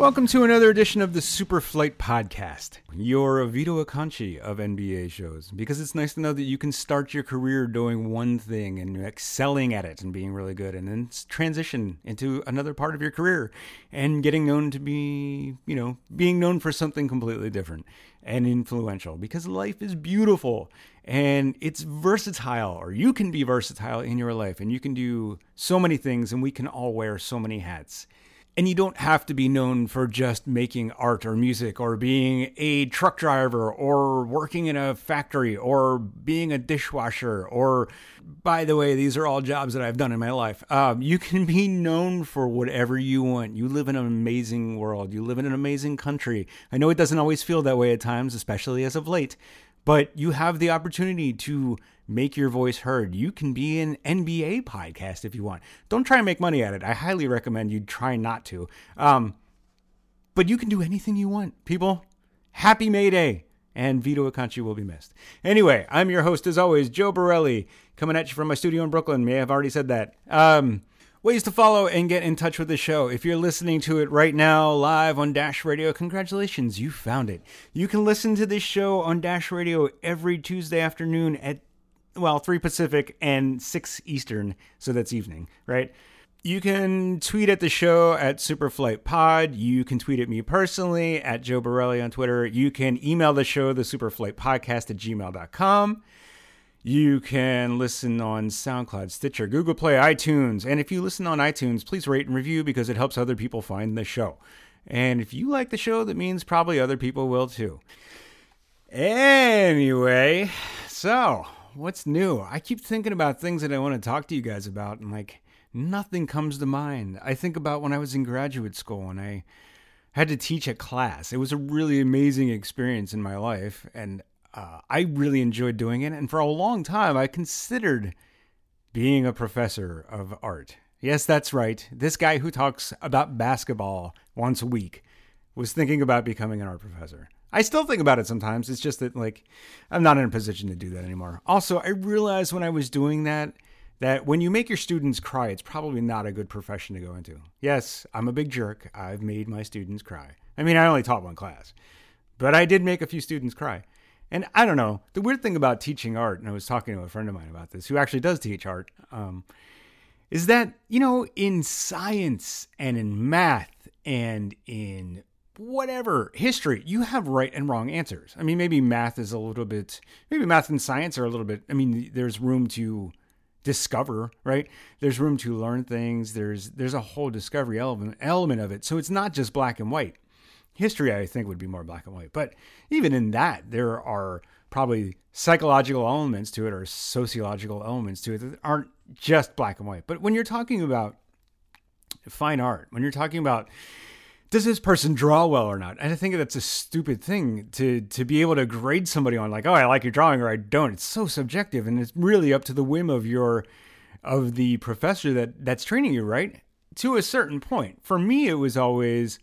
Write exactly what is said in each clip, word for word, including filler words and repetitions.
Welcome to another edition of the Superflight Podcast, your Vito Acconci of N B A shows, because it's nice to know that you can start your career doing one thing and excelling at it and being really good, and then transition into another part of your career and getting known to be, you know, being known for something completely different and influential, because life is beautiful and it's versatile, or you can be versatile in your life and you can do so many things and we can all wear so many hats. And you don't have to be known for just making art or music or being a truck driver or working in a factory or being a dishwasher or, by the way, these are all jobs that I've done in my life. Um, you can be known for whatever you want. You live in an amazing world. You live in an amazing country. I know it doesn't always feel that way at times, especially as of late, but you have the opportunity to make your voice heard. You can be an N B A podcast if you want. Don't try and make money at it. I highly recommend you try not to. Um, but you can do anything you want, people. Happy May Day. And Vito Acconci will be missed. Anyway, I'm your host, as always, Joe Borelli, coming at you from my studio in Brooklyn. May I have already said that. Um, ways to follow and get in touch with the show. If you're listening to it right now live on Dash Radio, congratulations, you found it. You can listen to this show on Dash Radio every Tuesday afternoon at well, three Pacific and six Eastern, so that's evening, right? You can tweet at the show at Superflight Pod. You can tweet at me personally at Joe Borelli on Twitter. You can email the show, the Superflight Podcast at gmail dot com. You can listen on SoundCloud, Stitcher, Google Play, iTunes. And if you listen on iTunes, please rate and review because it helps other people find the show. And if you like the show, that means probably other people will too. Anyway, so what's new? I keep thinking about things that I want to talk to you guys about, and like nothing comes to mind. I think about when I was in graduate school and I had to teach a class. It was a really amazing experience in my life, and uh, I really enjoyed doing it. And for a long time, I considered being a professor of art. Yes, that's right. This guy who talks about basketball once a week was thinking about becoming an art professor. I still think about it sometimes. It's just that, like, I'm not in a position to do that anymore. Also, I realized when I was doing that, that when you make your students cry, it's probably not a good profession to go into. Yes, I'm a big jerk. I've made my students cry. I mean, I only taught one class, but I did make a few students cry. And I don't know, the weird thing about teaching art, and I was talking to a friend of mine about this, who actually does teach art, um, is that, you know, in science and in math and in whatever, history, you have right and wrong answers. I mean, maybe math is a little bit, maybe math and science are a little bit, I mean, there's room to discover, right? There's room to learn things. There's there's a whole discovery element, element of it. So it's not just black and white. History, I think, would be more black and white. But even in that, there are probably psychological elements to it or sociological elements to it that aren't just black and white. But when you're talking about fine art, when you're talking about does this person draw well or not? And I think that's a stupid thing to to be able to grade somebody on, like, oh, I like your drawing or I don't. It's so subjective, and it's really up to the whim of your of the professor that that's training you, right? To a certain point. For me, it was always,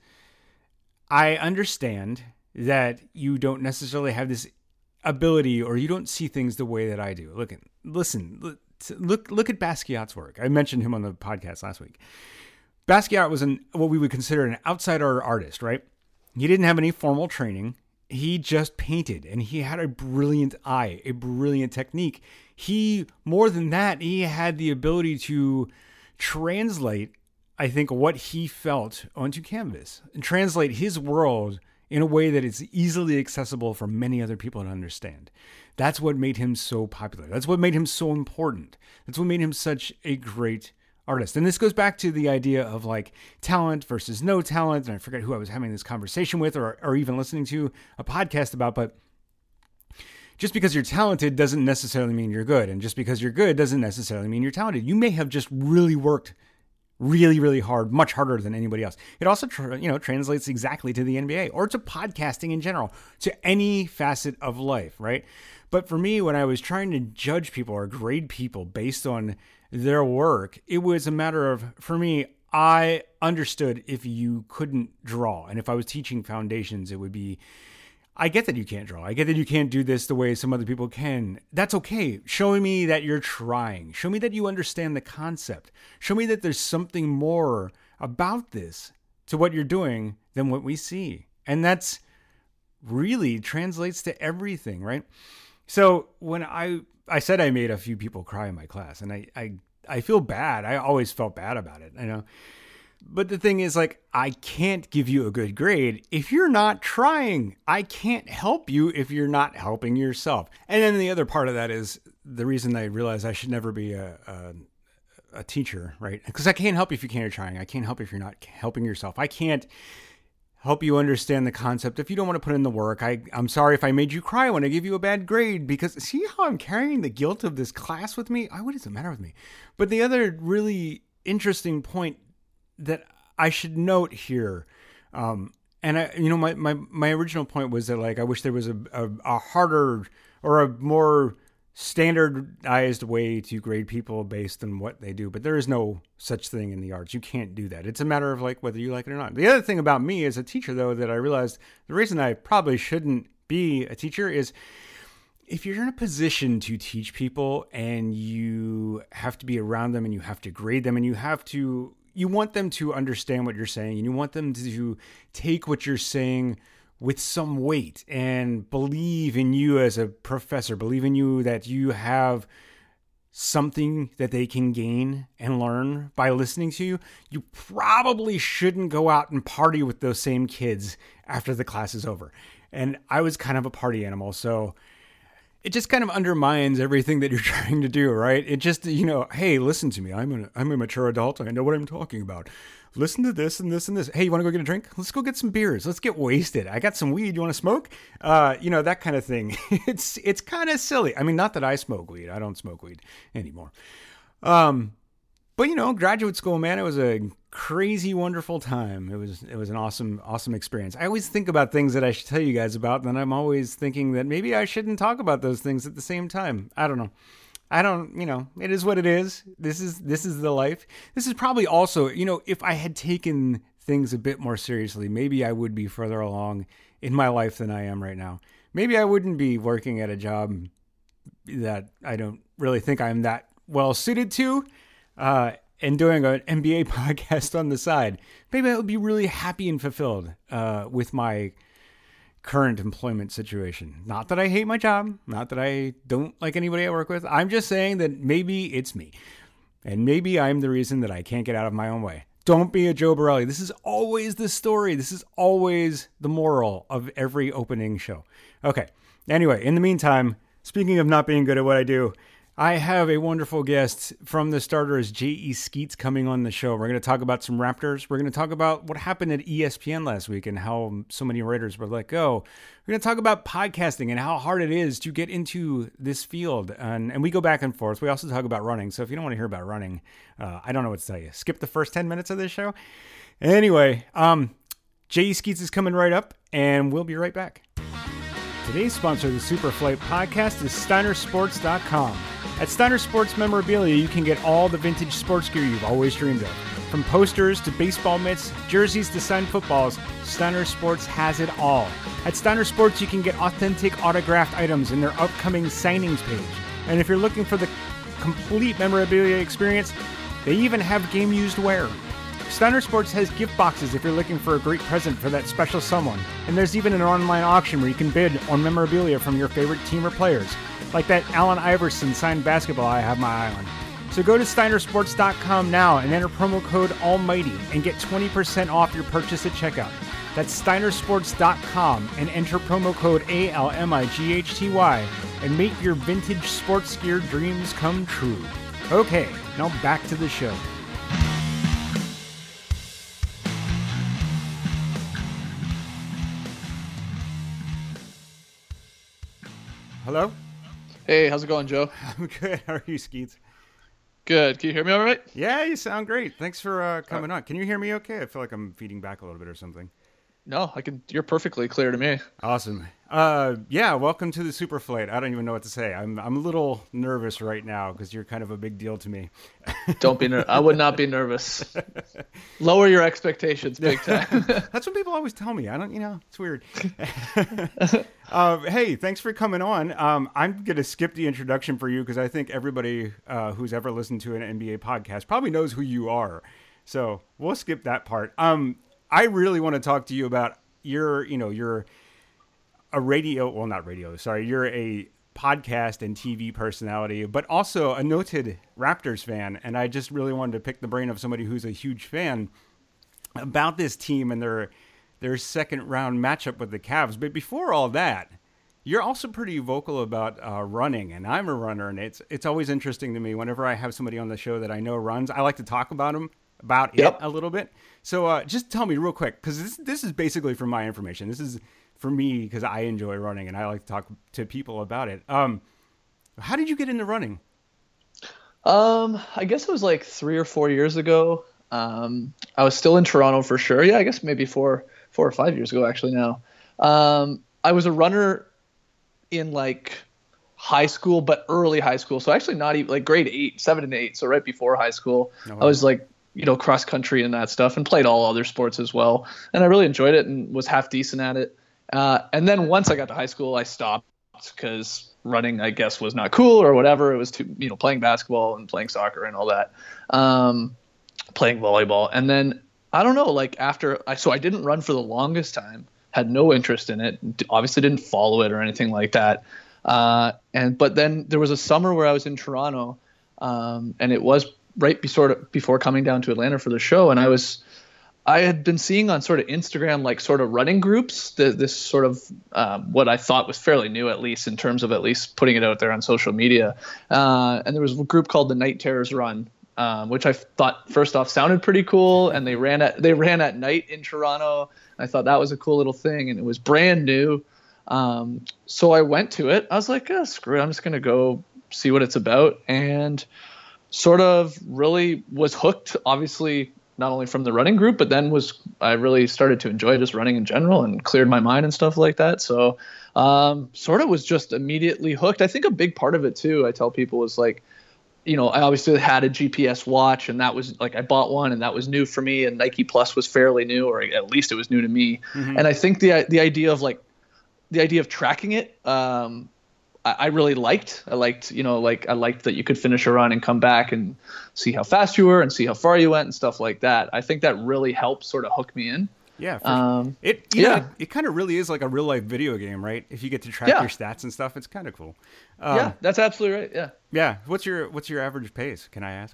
I understand that you don't necessarily have this ability or you don't see things the way that I do. Look, listen, look look at Basquiat's work. I mentioned him on the podcast last week. Basquiat was an what we would consider an outsider artist, right? He didn't have any formal training. He just painted, and he had a brilliant eye, a brilliant technique. He, more than that, he had the ability to translate, I think, what he felt onto canvas and translate his world in a way that is easily accessible for many other people to understand. That's what made him so popular. That's what made him so important. That's what made him such a great artist. And this goes back to the idea of like talent versus no talent. And I forget who I was having this conversation with or, or even listening to a podcast about, but just because you're talented doesn't necessarily mean you're good. And just because you're good doesn't necessarily mean you're talented. You may have just really worked really, really hard, much harder than anybody else. It also, tr- you know, translates exactly to the N B A or to podcasting in general, to any facet of life, right? But for me, when I was trying to judge people or grade people based on their work, it was a matter of, for me, I understood if you couldn't draw. And if I was teaching foundations, it would be, I get that you can't draw. I get that you can't do this the way some other people can. That's okay. Show me that you're trying. Show me that you understand the concept. Show me that there's something more about this to what you're doing than what we see. And that's really translates to everything, right? So when I I said I made a few people cry in my class, and I I, I feel bad. I always felt bad about it, I know. But the thing is, like, I can't give you a good grade if you're not trying. I can't help you if you're not helping yourself. And then the other part of that is the reason I realized I should never be a, a, a teacher, right? Because I can't help you if you can't trying. I can't help if you're not helping yourself. I can't help you understand the concept if you don't want to put in the work. I, I'm sorry if I made you cry when I give you a bad grade, because see how I'm carrying the guilt of this class with me? I, what does it matter with me? But the other really interesting point that I should note here, um, and I, you know, my, my, my original point was that, like, I wish there was a, a, a harder or a more standardized way to grade people based on what they do, but there is no such thing in the arts. You can't do that. It's a matter of, like, whether you like it or not. The other thing about me as a teacher, though, that I realized the reason I probably shouldn't be a teacher is if you're in a position to teach people and you have to be around them and you have to grade them and you have to, you want them to understand what you're saying and you want them to take what you're saying with some weight and believe in you as a professor, believe in you that you have something that they can gain and learn by listening to you, you probably shouldn't go out and party with those same kids after the class is over. And I was kind of a party animal, so it just kind of undermines everything that you're trying to do, right? It just, you know, hey, listen to me. I'm a, I'm a mature adult. I know what I'm talking about. Listen to this and this and this. Hey, you want to go get a drink? Let's go get some beers. Let's get wasted. I got some weed. You want to smoke? Uh, you know, that kind of thing. It's it's kind of silly. I mean, not that I smoke weed. I don't smoke weed anymore. Um, but you know, graduate school, man, it was a crazy, wonderful time. It was it was an awesome, awesome experience. I always think about things that I should tell you guys about, and then I'm always thinking that maybe I shouldn't talk about those things at the same time. I don't know. I don't, you know, it is what it is. This is, this is the life. This is probably also, you know, if I had taken things a bit more seriously, maybe I would be further along in my life than I am right now. Maybe I wouldn't be working at a job that I don't really think I'm that well suited to, uh, and doing an N B A podcast on the side. Maybe I would be really happy and fulfilled, uh, with my current employment situation. Not that I hate my job, not that I don't like anybody I work with. I'm just saying that maybe it's me. And maybe I'm the reason that I can't get out of my own way. Don't be a Joe Borelli. This is always the story. This is always the moral of every opening show. Okay. Anyway, in the meantime, speaking of not being good at what I do, I have a wonderful guest from the starters, J E. Skeets, coming on the show. We're going to talk about some Raptors. We're going to talk about what happened at E S P N last week and how so many writers were let go. We're going to talk about podcasting and how hard it is to get into this field. And, and we go back and forth. We also talk about running. So if you don't want to hear about running, uh, I don't know what to tell you. Skip the first ten minutes of this show. Anyway, um, J E. Skeets is coming right up, and we'll be right back. Today's sponsor of the Superflight podcast is Steiner Sports dot com. At Steiner Sports Memorabilia, you can get all the vintage sports gear you've always dreamed of. From posters to baseball mitts, jerseys to signed footballs, Steiner Sports has it all. At Steiner Sports, you can get authentic autographed items in their upcoming signings page. And if you're looking for the complete memorabilia experience, they even have game-used wear. Steiner Sports has gift boxes if you're looking for a great present for that special someone. And there's even an online auction where you can bid on memorabilia from your favorite team or players, like that Allen Iverson signed basketball I have my eye on. So go to Steiner Sports dot com now and enter promo code Almighty and get twenty percent off your purchase at checkout. That's Steiner Sports dot com and enter promo code A L M I G H T Y and make your vintage sports gear dreams come true. Okay, now back to the show. Hello? Hey, how's it going, Joe? I'm good. How are you, Skeets? Good. Can you hear me all right? Yeah, you sound great. Thanks for uh, coming uh, on. Can you hear me okay? I feel like I'm feeding back a little bit or something. No, I can. You're perfectly clear to me. Awesome. Uh, yeah, welcome to the Superflight. I don't even know what to say. I'm I'm a little nervous right now because you're kind of a big deal to me. Don't be nervous. I would not be nervous. Lower your expectations big time. That's what people always tell me. I don't, you know, it's weird. uh, hey, thanks for coming on. Um, I'm going to skip the introduction for you because I think everybody uh, who's ever listened to an N B A podcast probably knows who you are. So we'll skip that part. Um, I really want to talk to you about your, you know, you're a radio, well, not radio, sorry, you're a podcast and T V personality, but also a noted Raptors fan. And I just really wanted to pick the brain of somebody who's a huge fan about this team and their their second round matchup with the Cavs. But before all that, you're also pretty vocal about uh, running, and I'm a runner, and it's it's always interesting to me whenever I have somebody on the show that I know runs. I like to talk about them, about Yep. it a little bit. So uh, just tell me real quick, because this this is basically for my information. This is for me because I enjoy running, and I like to talk to people about it. Um, how did you get into running? Um, I guess it was like three or four years ago. Um, I was still in Toronto for sure. Yeah, I guess maybe four, four or five years ago actually now. Um, I was a runner in like high school, but early high school. So actually not even like grade eight, seven and eight. So right before high school, Oh, wow. I was like, you know, cross country and that stuff and played all other sports as well. And I really enjoyed it and was half decent at it. Uh, and then once I got to high school, I stopped because running, I guess, was not cool or whatever. It was too, you know, playing basketball and playing soccer and all that, um, playing volleyball. And then I don't know, like after I, so I didn't run for the longest time, had no interest in it, obviously didn't follow it or anything like that. Uh, and, but then there was a summer where I was in Toronto, um, and it was right be, sort of before coming down to Atlanta for the show. And I was, I had been seeing on sort of Instagram, like sort of running groups, the, this sort of um, what I thought was fairly new, at least in terms of at least putting it out there on social media. Uh, and there was a group called the Night Terrors Run, um, which I thought first off sounded pretty cool. And they ran at they ran at night in Toronto. I thought that was a cool little thing, and it was brand new. Um, so I went to it. I was like, oh, screw it, I'm just gonna go see what it's about, and sort of really was hooked. Obviously, not only from the running group, but then was I really started to enjoy just running in general and cleared my mind and stuff like that. So um, sort of was just immediately hooked. I think a big part of it too, I tell people, is like, you know, I obviously had a G P S watch, and that was like I bought one, and that was new for me. And Nike Plus was fairly new, or at least it was new to me. Mm-hmm. And I think the the idea of like the idea of tracking it, um, I, I really liked. I liked, you know, like I liked that you could finish a run and come back and see how fast you were and see how far you went and stuff like that. I think that really helped sort of hook me in. Yeah, for um, it. You yeah, know, it, it kind of really is like a real life video game, right? If you get to track yeah. your stats and stuff, it's kind of cool. Um, yeah, that's absolutely right. Yeah. Yeah. What's your What's your average pace? Can I ask?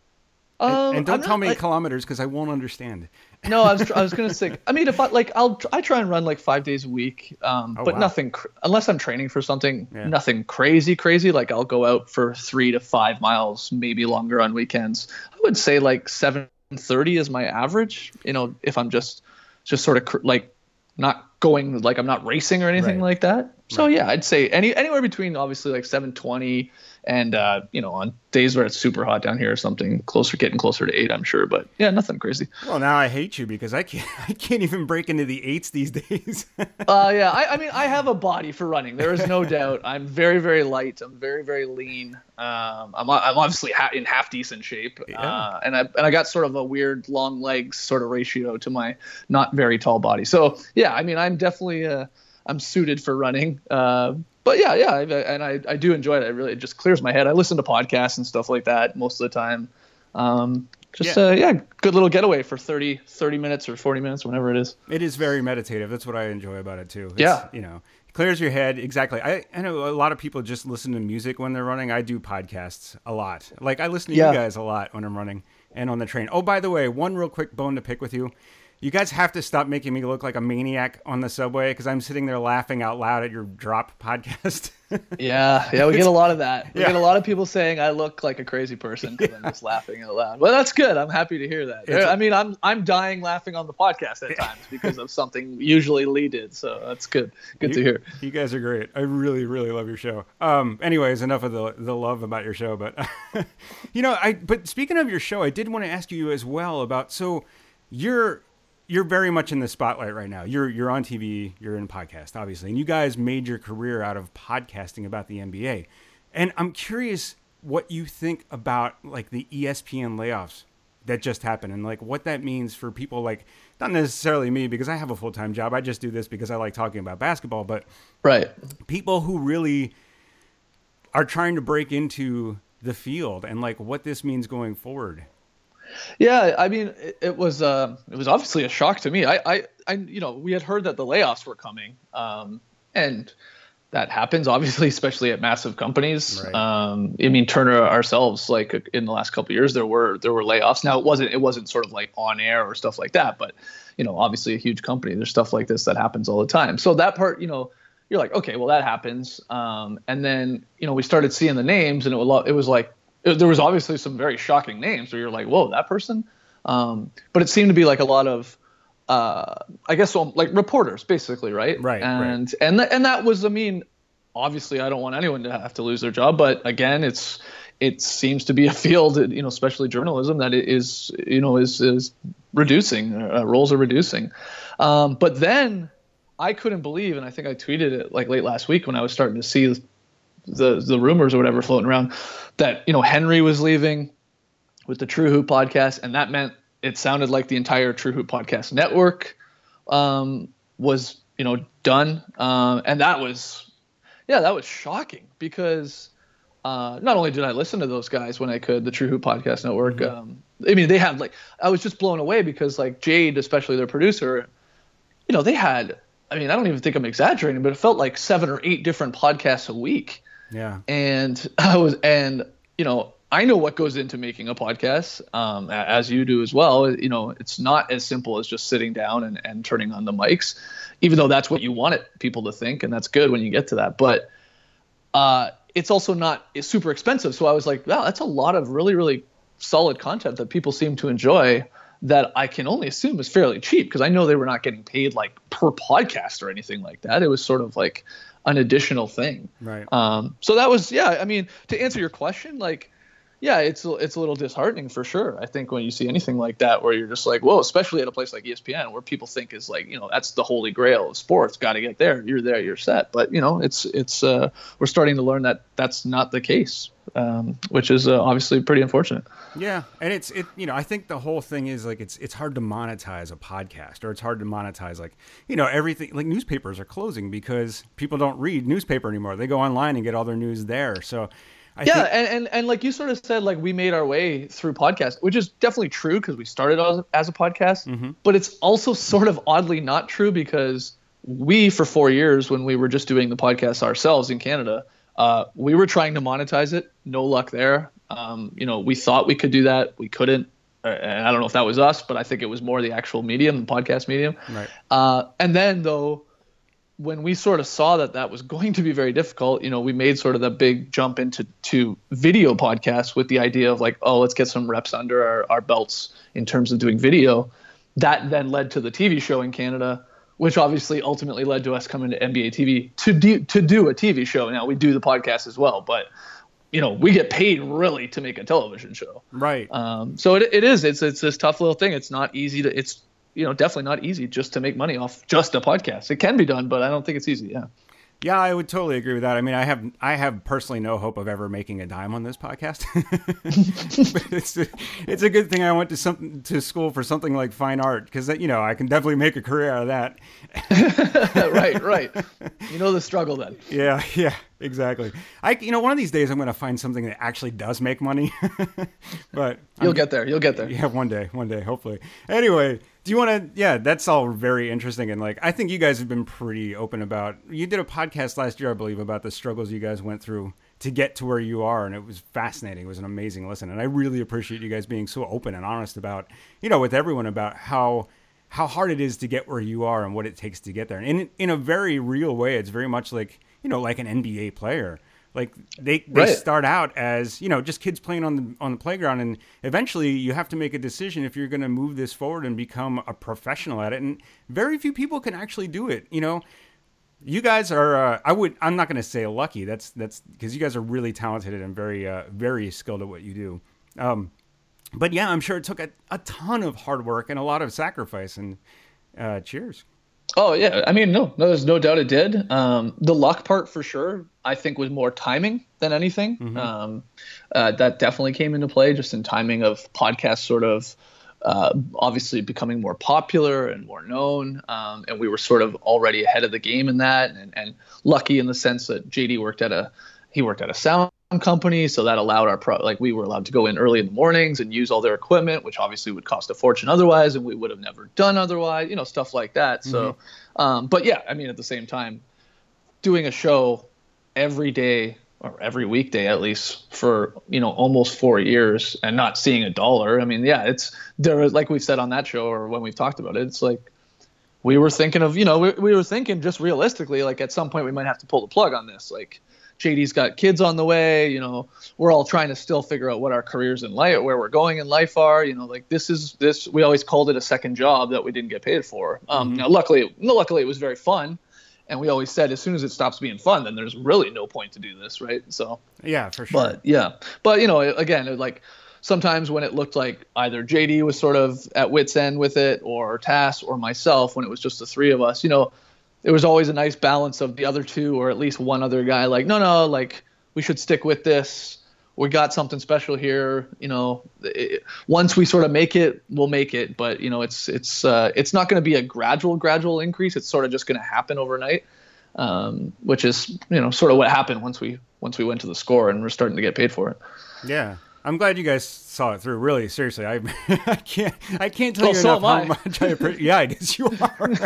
Um, and, and don't I'm tell not, me like, kilometers because I won't understand. No, I was I was gonna say. I mean, if I like, I'll I try and run like five days a week, um, Oh, but wow. nothing cr- unless I'm training for something. Yeah. Nothing crazy, crazy. Like I'll go out for three to five miles, maybe longer on weekends. I would say like seven thirty is my average. You know, if I'm just just sort of cr- like not going like I'm not racing or anything Right. like that. So Right. yeah, I'd say any anywhere between obviously like seven twenty and uh, you know, on days where it's super hot down here or something, closer, getting closer to eight, I'm sure. But yeah, nothing crazy. Well, now I hate you because I can't I can't even break into the eights these days. Uh, yeah, I, I mean, I have a body for running. There is no doubt. I'm very, very light. I'm very, very lean. Um, I'm, I'm obviously ha- in half decent shape. Yeah. Uh, and I and I got sort of a weird long legs sort of ratio to my not very tall body. So yeah, I mean, I'm definitely uh, I'm suited for running. Uh, but yeah, yeah, I, and I, I do enjoy it. I really, it just clears my head. I listen to podcasts and stuff like that most of the time. Um, just Yeah. uh, yeah, good little getaway for thirty, thirty minutes or forty minutes, whenever it is. It is very meditative. That's what I enjoy about it too. It's, Yeah. you know, it clears your head. Exactly. I, I know a lot of people just listen to music when they're running. I do podcasts a lot. Like I listen to Yeah. you guys a lot when I'm running and on the train. Oh, by the way, one real quick bone to pick with you. You guys have to stop making me look like a maniac on the subway because I'm sitting there laughing out loud at your drop podcast. Yeah, yeah, we get a lot of that. We Yeah. get a lot of people saying I look like a crazy person because I'm just laughing out loud. Well, that's good. I'm happy to hear that. It's- I mean, I'm I'm dying laughing on the podcast at times because of something usually Lee did. So that's good. Good you, to hear. You guys are great. I really, really love your show. Um, anyways, enough of the the love about your show, but you know, I. But speaking of your show, I did want to ask you as well about. So you're you're very much in the spotlight right now. You're you're on T V. You're in podcast, obviously, and you guys made your career out of podcasting about the N B A. And I'm curious what you think about like the E S P N layoffs that just happened and like what that means for people like not necessarily me because I have a full-time job. I just do this because I like talking about basketball, but Right. people who really are trying to break into the field and like what this means going forward. Yeah, I mean, it, it was uh, it was obviously a shock to me. I, I, I, you know, we had heard that the layoffs were coming, um, and that happens obviously, especially at massive companies. Right. Um, I mean, Turner ourselves, like in the last couple of years, there were there were layoffs. Now it wasn't it wasn't sort of like on air or stuff like that, but you know, obviously a huge company, there's stuff like this that happens all the time. So that part, you know, you're like, okay, well that happens. Um, and then you know, we started seeing the names, and it was it was like it, there was obviously some very shocking names where you're like, whoa, that person. Um, but it seemed to be like a lot of uh, I guess so, like reporters basically, right? Right. And right. and th- and that was, I mean, obviously I don't want anyone to have to lose their job, but again, it's it seems to be a field, you know, especially journalism, that it is, you know, is is reducing. Uh, roles are reducing. Um, but then I couldn't believe, and I think I tweeted it like late last week when I was starting to see the the rumors or whatever floating around that, you know, Henry was leaving with the True Hoop podcast, and that meant it sounded like the entire True Hoop podcast network um, was, you know, done. Um, and that was, yeah, that was shocking because uh, not only did I listen to those guys when I could, the True Hoop podcast network, mm-hmm. um, I mean, they had like, I was just blown away because like Jade, especially their producer, you know, they had, I mean, I don't even think I'm exaggerating, but it felt like seven or eight different podcasts a week. Yeah. And I was, and, you know, I know what goes into making a podcast, um, as you do as well. You know, it's not as simple as just sitting down and, and turning on the mics, even though that's what you want it, people to think, and that's good when you get to that. But uh, it's also not it's super expensive. So I was like, wow, that's a lot of really, really solid content that people seem to enjoy that I can only assume is fairly cheap, because I know they were not getting paid like per podcast or anything like that. It was sort of like an additional thing. Right. Um, so that was, yeah, I mean, to answer your question, like, yeah, it's it's a little disheartening for sure. I think when you see anything like that, where you're just like, whoa, especially at a place like E S P N, where people think is like, you know, that's the holy grail of sports. Got to get there. You're there. You're set. But you know, it's it's uh, we're starting to learn that that's not the case, um, which is uh, obviously pretty unfortunate. Yeah, and it's it. You know, I think the whole thing is like it's it's hard to monetize a podcast, or it's hard to monetize like you know everything. Like newspapers are closing because people don't read newspaper anymore. They go online and get all their news there. So. I yeah, think- and, and and like you sort of said, like we made our way through podcasts, which is definitely true because we started as, as a podcast, mm-hmm. but it's also sort of oddly not true because we, for four years, when we were just doing the podcast ourselves in Canada, uh, we were trying to monetize it. No luck there. Um, you know, we thought we could do that. We couldn't. Uh, and I don't know if that was us, but I think it was more the actual medium, the podcast medium. Right. Uh, and then, though, when we sort of saw that that was going to be very difficult, you know, we made sort of the big jump into to video podcasts with the idea of like, oh, let's get some reps under our, our belts in terms of doing video. That then led to the T V show in Canada, which obviously ultimately led to us coming to N B A T V to do, to do a T V show. Now we do the podcast as well, but you know, we get paid really to make a television show. Right. Um, so it, it is, it's, it's this tough little thing. It's not easy to, it's, you know, definitely not easy just to make money off just a podcast. It can be done, but I don't think it's easy. Yeah. Yeah, I would totally agree with that. I mean, I have I have personally no hope of ever making a dime on this podcast. But it's a, it's a good thing I went to some to school for something like fine art, because you know I can definitely make a career out of that. Right, right. You know the struggle then. Yeah, yeah, exactly. I you know one of these days I'm going to find something that actually does make money. But you'll I'm, get there. You'll get there. Yeah, one day, one day, hopefully. Anyway. Do you want to, yeah, that's all very interesting. And like, I think you guys have been pretty open about, you did a podcast last year, I believe, about the struggles you guys went through to get to where you are. And it was fascinating. It was an amazing listen. And I really appreciate you guys being so open and honest about, you know, with everyone about how, how hard it is to get where you are and what it takes to get there. And in, in a very real way, it's very much like, you know, like an N B A player. Like they, they right. start out as, you know, just kids playing on the on the playground, and eventually you have to make a decision if you're going to move this forward and become a professional at it. And very few people can actually do it. You know, you guys are. Uh, I would. I'm not going to say lucky. That's that's because you guys are really talented and very uh, very skilled at what you do. Um, but yeah, I'm sure it took a, a ton of hard work and a lot of sacrifice. And uh, cheers. Oh yeah, I mean, no, no, there's no doubt it did. Um, the luck part for sure, I think, was more timing than anything. Mm-hmm. Um, uh, that definitely came into play, just in timing of podcasts, sort of uh, obviously becoming more popular and more known, um, and we were sort of already ahead of the game in that, and, and lucky in the sense that J D worked at a he worked at a sound company, so that allowed our pro like we were allowed to go in early in the mornings and use all their equipment, which obviously would cost a fortune otherwise, and we would have never done otherwise, you know, stuff like that. Mm-hmm. So, um, but yeah, I mean, at the same time, doing a show every day or every weekday at least for, you know, almost four years and not seeing a dollar. I mean, yeah, it's there was, like we said on that show or when we've talked about it, it's like we were thinking of, you know, we, we were thinking just realistically, like at some point we might have to pull the plug on this. Like J D's got kids on the way, you know, we're all trying to still figure out what our careers in life, where we're going in life are, you know, like this is this, we always called it a second job that we didn't get paid for. Um, mm-hmm. Now, luckily, no, luckily it was very fun. And we always said, as soon as it stops being fun, then there's really no point to do this, right? So yeah, for sure. But yeah, but you know, again, like sometimes when it looked like either J D was sort of at wit's end with it, or Tass or myself, when it was just the three of us, you know, it was always a nice balance of the other two, or at least one other guy, like, no, no, like we should stick with this. We got something special here. You know, it, once we sort of make it, we'll make it. But you know, it's it's uh, it's not going to be a gradual gradual increase. It's sort of just going to happen overnight, um, which is, you know, sort of what happened once we once we went to the Score and we're starting to get paid for it. Yeah, I'm glad you guys saw it through. Really, seriously, I I can't I can't tell well, you so enough how I. much I appreciate. Yeah, I guess you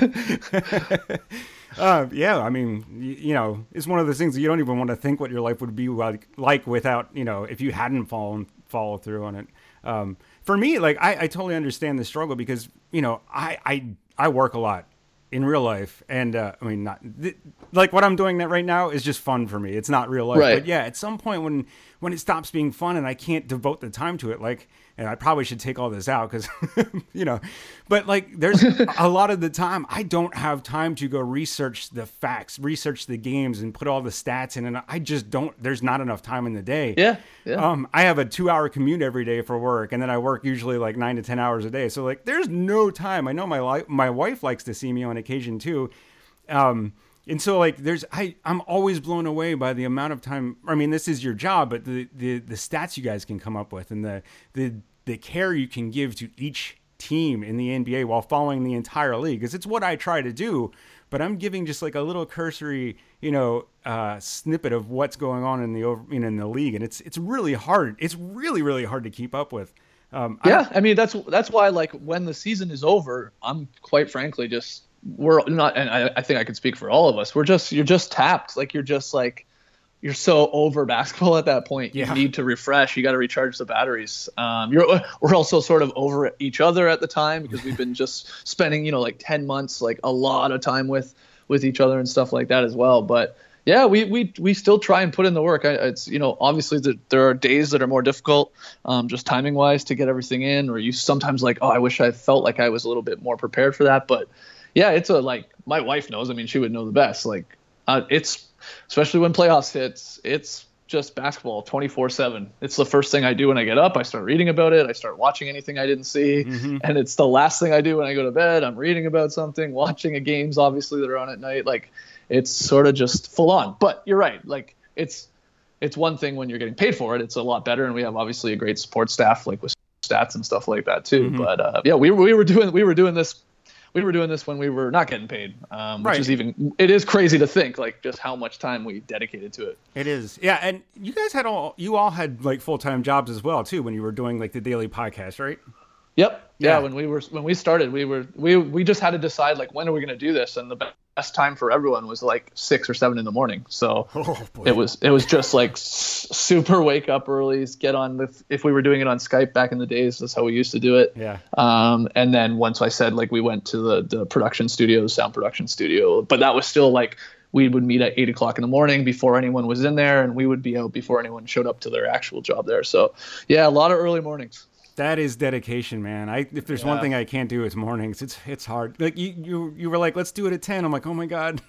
are. Uh, yeah, I mean, you, you know, it's one of those things that you don't even want to think what your life would be like, like without, you know, if you hadn't fallen, follow through on it. Um, for me, like, I, I totally understand the struggle because, you know, I, I, I work a lot in real life. And, uh, I mean, not th- like what I'm doing that right now is just fun for me. It's not real life, right. But yeah, at some point when, when it stops being fun and I can't devote the time to it, like, and I probably should take all this out because, you know, but like there's a lot of the time I don't have time to go research the facts, research the games and put all the stats in. And I just don't, there's not enough time in the day. Yeah. yeah. Um, I have a two hour commute every day for work, and then I work usually like nine to ten hours a day. So like there's no time. I know my li- my wife likes to see me on occasion too. Um, And so, like, there's, I, I'm always blown away by the amount of time. I mean, this is your job, but the, the, the stats you guys can come up with and the, the, the care you can give to each team in the N B A while following the entire league. Because it's what I try to do, but I'm giving just like a little cursory, you know, uh, snippet of what's going on in the, over, you know, in the league. And it's, it's really hard. It's really, really hard to keep up with. Um, yeah. I, I mean, that's, that's why, like, when the season is over, I'm quite frankly just, we're not, and I, I think I can speak for all of us. We're just, you're just tapped. Like, you're just like, you're so over basketball at that point. You yeah. need to refresh. You got to recharge the batteries. Um, you're, we're also sort of over each other at the time because we've been just spending, you know, like ten months, like a lot of time with, with each other and stuff like that as well. But yeah, we, we, we still try and put in the work. I, it's, you know, obviously the, there are days that are more difficult, um, just timing wise to get everything in, or you sometimes like, oh, I wish I felt like I was a little bit more prepared for that. But yeah, it's a, like, my wife knows, I mean, she would know the best. Like, uh, it's, especially when playoffs hits, it's just basketball twenty-four seven. It's the first thing I do when I get up. I start reading about it. I start watching anything I didn't see. Mm-hmm. And it's the last thing I do when I go to bed. I'm reading about something, watching a games, obviously, that are on at night. Like, it's sort of just full on. But you're right. Like, it's, it's one thing when you're getting paid for it. It's a lot better. And we have obviously a great support staff, like with stats and stuff like that too. Mm-hmm. But uh, yeah, we, we were doing, we were doing this We were doing this when we were not getting paid, um, which right. is even, it is crazy to think, like, just how much time we dedicated to it. It is. Yeah. And you guys had all, you all had like full-time jobs as well too, when you were doing like the daily podcast, right? Yep. Yeah. yeah when we were, when we started, we were, we, we just had to decide, like, when are we going to do this? And the best time for everyone was like six or seven in the morning. So oh, it was, it was just like s- super wake up early, get on with, if we were doing it on Skype back in the days, that's how we used to do it. Yeah. Um, and then once I said, like, we went to the, the production studio, the sound production studio, but that was still like, we would meet at eight o'clock in the morning before anyone was in there, and we would be out before anyone showed up to their actual job there. So yeah, a lot of early mornings. That is dedication, man. I if there's yeah. one thing I can't do, it's mornings. It's it's hard. Like you, you you were like, let's do it at ten. I'm like, oh my god.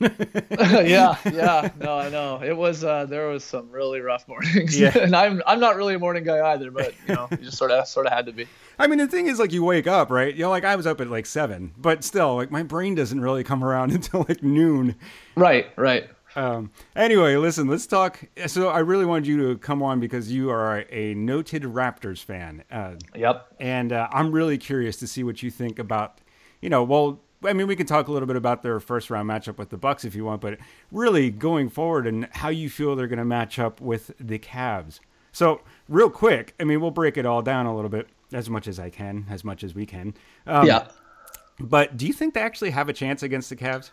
yeah, yeah. No, I know. It was uh, there was some really rough mornings. Yeah. And I'm I'm not really a morning guy either, but you know, you just sort of sort of had to be. I mean, the thing is, like, you wake up, right? You know, like I was up at like seven, but still, like my brain doesn't really come around until like noon. Right, right. Um, anyway, listen, let's talk. So I really wanted you to come on because you are a noted Raptors fan. Uh, yep. And uh, I'm really curious to see what you think about, you know, well, I mean, we can talk a little bit about their first round matchup with the Bucks if you want, but really going forward and how you feel they're going to match up with the Cavs. So real quick, I mean, we'll break it all down a little bit as much as I can, as much as we can. Um, yeah. But do you think they actually have a chance against the Cavs?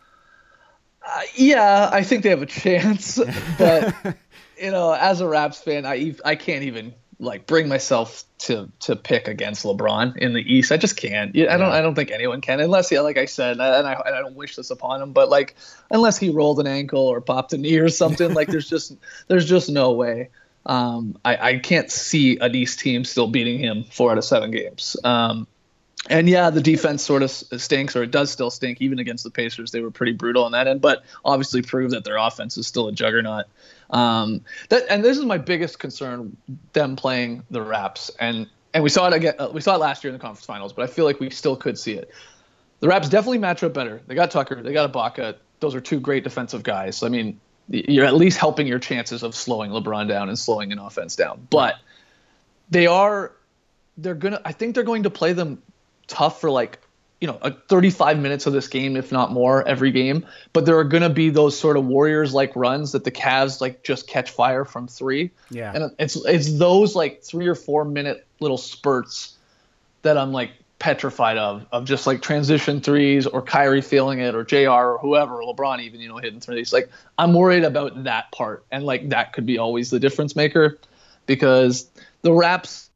Uh, yeah, I think they have a chance, but you know, as a Raps fan, I I can't even like bring myself to to pick against LeBron in the East. I just can't. I don't. I don't think anyone can, unless, yeah, like I said, and I, and I don't wish this upon him, but like unless he rolled an ankle or popped a knee or something, like there's just there's just no way. Um, I I can't see an East team still beating him four out of seven games. Um, And yeah, the defense sort of stinks, or it does still stink. Even against the Pacers, they were pretty brutal on that end, but obviously prove that their offense is still a juggernaut. Um, that and this is my biggest concern: them playing the Raps, and and we saw it again. Uh, we saw it last year in the conference finals, but I feel like we still could see it. The Raps definitely match up better. They got Tucker, they got Ibaka. Those are two great defensive guys. I mean, you're at least helping your chances of slowing LeBron down and slowing an offense down. But they are, they're gonna. I think they're going to play them tough for like, you know, a thirty-five minutes of this game, if not more, every game. But there are going to be those sort of Warriors-like runs that the Cavs like just catch fire from three. Yeah. And it's it's those like three or four minute little spurts that I'm like petrified of, of just like transition threes or Kyrie feeling it or J R or whoever, or LeBron even, you know, hitting threes. Like I'm worried about that part. And like that could be always the difference maker, because the Raps,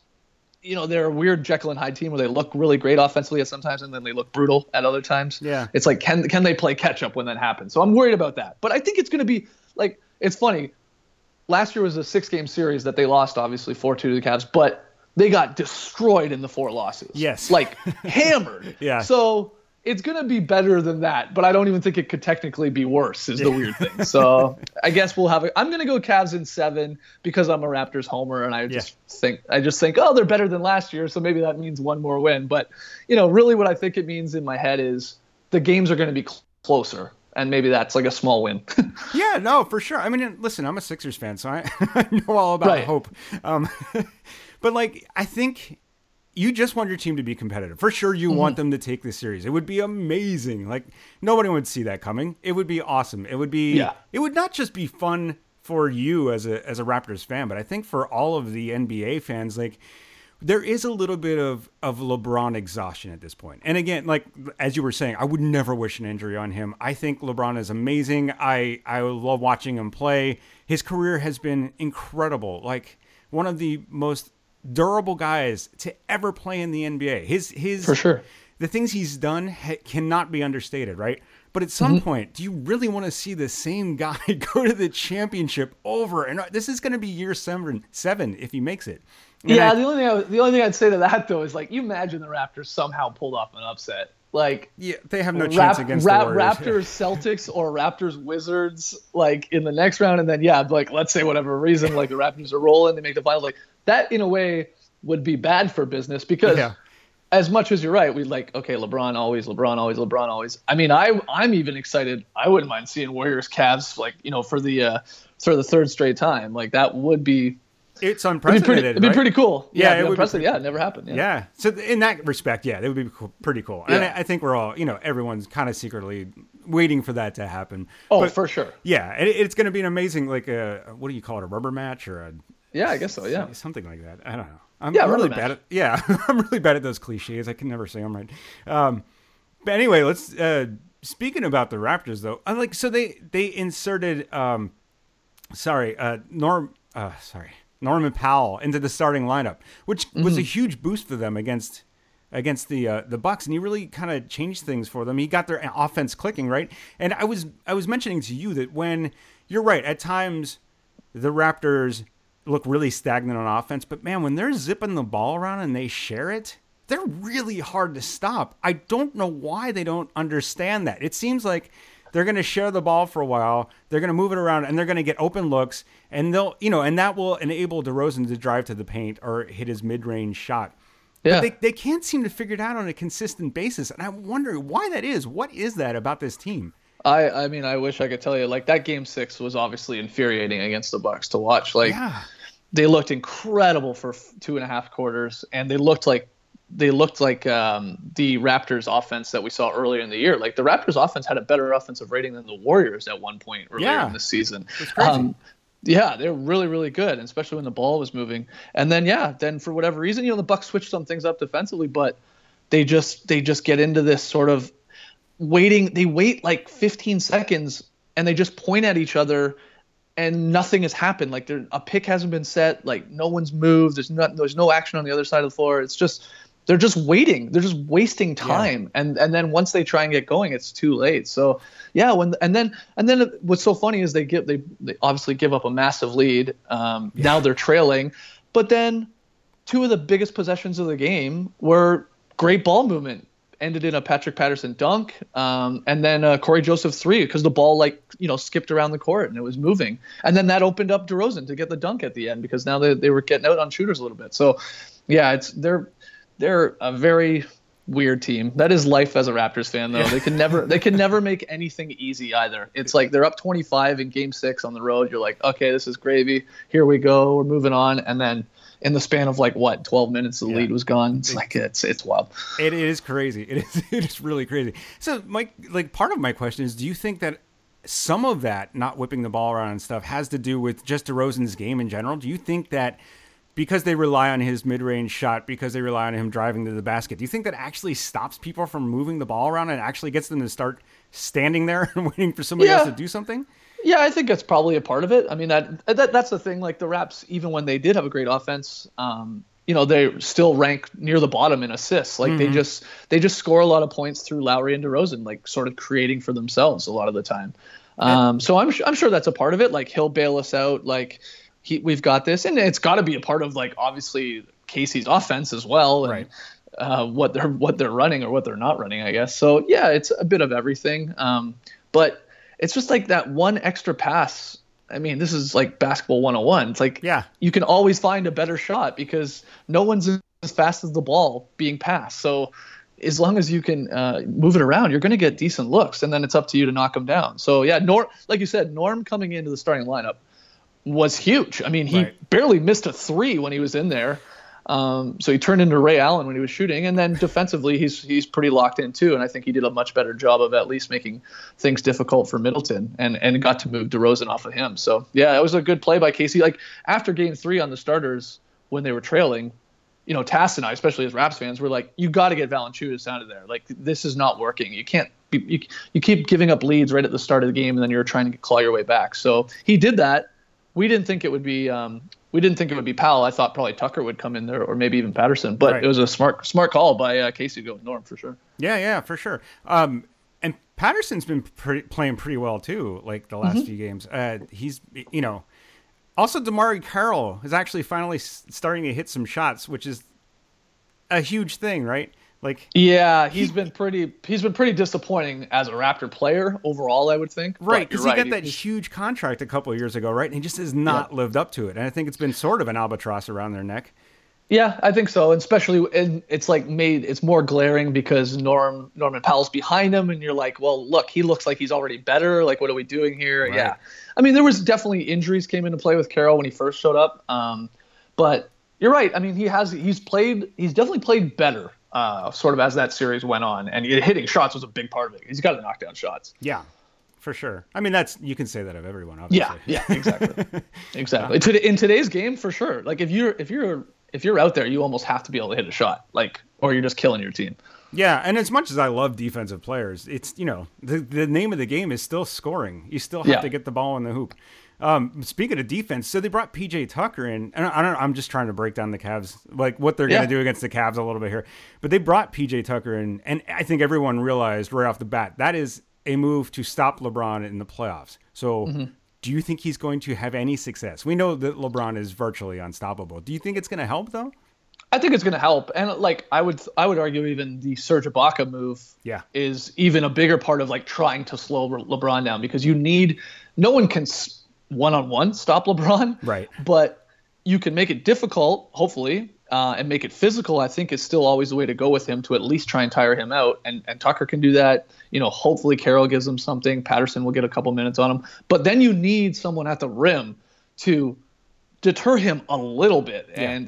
you know, they're a weird Jekyll and Hyde team where they look really great offensively at sometimes and then they look brutal at other times. Yeah. It's like, can can they play catch up when that happens? So I'm worried about that. But I think it's going to be like, it's funny. Last year was a six game series that they lost, obviously four two to the Cavs, but they got destroyed in the four losses. Yes. Like hammered. Yeah. So it's going to be better than that, but I don't even think it could technically be worse is the weird thing. So I guess we'll have it. I'm going to go Cavs in seven because I'm a Raptors homer, and I just yeah. think, I just think, oh, they're better than last year. So maybe that means one more win. But, you know, really what I think it means in my head is the games are going to be cl- closer. And maybe that's like a small win. Yeah, no, for sure. I mean, listen, I'm a Sixers fan, so I, I know all about right. hope. Um, but like, I think you just want your team to be competitive. For sure, you mm-hmm. want them to take this series. It would be amazing. Like, nobody would see that coming. It would be awesome. It would be. Yeah. It would not just be fun for you as a as a Raptors fan, but I think for all of the N B A fans, like, there is a little bit of, of LeBron exhaustion at this point. And again, like, as you were saying, I would never wish an injury on him. I think LeBron is amazing. I, I love watching him play. His career has been incredible. Like, one of the most durable guys to ever play in the N B A. His his For sure. The things he's done ha- cannot be understated, right? But at some mm-hmm. point, do you really want to see the same guy go to the championship over? And this is going to be year seven, seven if he makes it. And yeah, I, the only thing I, the only thing I'd say to that though is like, you imagine the Raptors somehow pulled off an upset. Like, yeah, they have no Rap- chance against Rap- the Warriors. Raptors Celtics or Raptors Wizards, like in the next round, and then yeah, like let's say whatever reason, like the Raptors are rolling, they make the finals. Like that, in a way, would be bad for business because. Yeah. As much as you're right, we like, okay, LeBron always, LeBron always, LeBron always. I mean, I I'm even excited. I wouldn't mind seeing Warriors Cavs, like, you know, for the uh, for the third straight time. Like that would be. It's unprecedented. It'd be pretty, it'd be right? pretty cool. Yeah, yeah it would be pretty, yeah, it never happened. Yeah. yeah. So in that respect, yeah, that would be cool, pretty cool. Yeah. And I, I think we're all, you know, everyone's kind of secretly waiting for that to happen. Oh, but, for sure. Yeah, it, it's going to be an amazing, like a what do you call it, a rubber match or a. Yeah, I guess so. Yeah, something like that. I don't know. I'm, yeah, I'm really match. bad at yeah. I'm really bad at those cliches. I can never say them right. Um, but anyway, let's. Uh, speaking about the Raptors, though, I like so they they inserted. Um, sorry, uh, Norm. Uh, sorry, Norman Powell into the starting lineup, which mm-hmm. was a huge boost for them against against the uh, the Bucks, and he really kind of changed things for them. He got their offense clicking, right? And I was I was mentioning to you that when you're right, at times the Raptors look really stagnant on offense, but man, when they're zipping the ball around and they share it, they're really hard to stop. I don't know why they don't understand that. It seems like they're going to share the ball for a while, they're going to move it around, and they're going to get open looks, and they'll, you know, and that will enable DeRozan to drive to the paint or hit his mid-range shot. Yeah. But they, they can't seem to figure it out on a consistent basis, and I wonder why that is. What is that about this team? I, I mean, I wish I could tell you. Like that game six was obviously infuriating against the Bucks to watch. Like, yeah. They looked incredible for two and a half quarters, and they looked like they looked like um, the Raptors offense that we saw earlier in the year. Like the Raptors offense had a better offensive rating than the Warriors at one point earlier yeah. in the season. It's crazy. Um, yeah, they're really, really good, especially when the ball was moving. And then, yeah, then for whatever reason, you know, the Bucks switched some things up defensively, but they just they just get into this sort of waiting. They wait like fifteen seconds and they just point at each other and nothing has happened. Like there, a pick hasn't been set. Like no one's moved. There's not, there's no action on the other side of the floor. It's just, they're just waiting. They're just wasting time. Yeah. And, and then once they try and get going, it's too late. So yeah. When, and then, and then what's so funny is they give, they, they obviously give up a massive lead. Um, yeah. Now they're trailing, but then two of the biggest possessions of the game were great ball movement. Ended in a Patrick Patterson dunk, um, and then uh, Corey Joseph three because the ball like you know skipped around the court and it was moving, and then that opened up DeRozan to get the dunk at the end because now they they were getting out on shooters a little bit. So, yeah, it's they're they're a very weird team. That is life as a Raptors fan though. Yeah. They can never they can never make anything easy either. It's like they're up twenty-five in Game Six on the road. You're like, okay, this is gravy. Here we go. We're moving on, and then. In the span of like what twelve minutes, the yeah. lead was gone. It's like it's it's wild. It is crazy. It is it is really crazy. So, Mike, like part of my question is, do you think that some of that not whipping the ball around and stuff has to do with just DeRozan's game in general? Do you think that because they rely on his mid-range shot, because they rely on him driving to the basket, do you think that actually stops people from moving the ball around and actually gets them to start standing there and waiting for somebody yeah. else to do something? Yeah, I think that's probably a part of it. I mean, that, that that's the thing. Like the Raps, even when they did have a great offense, um, you know, they still rank near the bottom in assists. Like mm-hmm. they just they just score a lot of points through Lowry and DeRozan, like sort of creating for themselves a lot of the time. Um, so I'm I'm sure that's a part of it. Like he'll bail us out. Like he, we've got this, and it's got to be a part of like obviously Casey's offense as well, and right. uh, what they're what they're running or what they're not running, I guess. So yeah, it's a bit of everything. Um, but it's just like that one extra pass. I mean, this is like basketball one oh one. It's like yeah. you can always find a better shot because no one's as fast as the ball being passed. So as long as you can uh, move it around, you're going to get decent looks, and then it's up to you to knock them down. So yeah, Norm, like you said, Norm coming into the starting lineup was huge. I mean, he right. barely missed a three when he was in there. Um, so he turned into Ray Allen when he was shooting, and then defensively he's he's pretty locked in too. And I think he did a much better job of at least making things difficult for Middleton, and and got to move DeRozan off of him. So yeah, it was a good play by Casey. Like after Game Three on the starters when they were trailing, you know, Tass and I, especially as Raps fans, were like, you got to get Valanciunas out of there. Like this is not working. You can't be, you you keep giving up leads right at the start of the game, and then you're trying to claw your way back. So he did that. We didn't think it would be. Um, We didn't think it would be Powell. I thought probably Tucker would come in there, or maybe even Patterson. But right. it was a smart, smart call by uh, Casey to go with Norm for sure. Yeah, yeah, for sure. Um, and Patterson's been pretty, playing pretty well too, like the last mm-hmm. few games. Uh, he's, you know, also Damari Carroll is actually finally starting to hit some shots, which is a huge thing, right? Like, yeah, he's he, been pretty. He's been pretty disappointing as a Raptor player overall, I would think. Right, because he right. got that he's, huge contract a couple of years ago, right? And he just has not yeah. lived up to it. And I think it's been sort of an albatross around their neck. Yeah, I think so. And especially, and it's like made it's more glaring because Norm Norman Powell's behind him, and you're like, well, look, he looks like he's already better. Like, what are we doing here? Right. Yeah, I mean, there was definitely injuries came into play with Carroll when he first showed up. Um, but you're right. I mean, he has he's played. He's definitely played better. Uh, sort of as that series went on, and hitting shots was a big part of it. He's got to knock down shots. Yeah, for sure. I mean, that's you can say that of everyone, obviously. Yeah, yeah, exactly, exactly. Uh, in today's game, for sure. Like if you're if you're if you're out there, you almost have to be able to hit a shot, like, or you're just killing your team. Yeah, and as much as I love defensive players, it's you know the the name of the game is still scoring. You still have yeah. to get the ball in the hoop. Um, speaking of defense, so they brought P J Tucker in, and I don't. I'm just trying to break down the Cavs, like what they're going to yeah. do against the Cavs a little bit here. But they brought P J Tucker in, and I think everyone realized right off the bat that is a move to stop LeBron in the playoffs. So, mm-hmm. do you think he's going to have any success? We know that LeBron is virtually unstoppable. Do you think it's going to help though? I think it's going to help, and like I would, I would argue even the Serge Ibaka move yeah. is even a bigger part of like trying to slow LeBron down because you need no one can. one-on-one stop LeBron. Right. But you can make it difficult, hopefully, uh, and make it physical. I think is still always the way to go with him to at least try and tire him out. And, and Tucker can do that. You know, hopefully Carroll gives him something. Patterson will get a couple minutes on him. But then you need someone at the rim to deter him a little bit. Yeah. And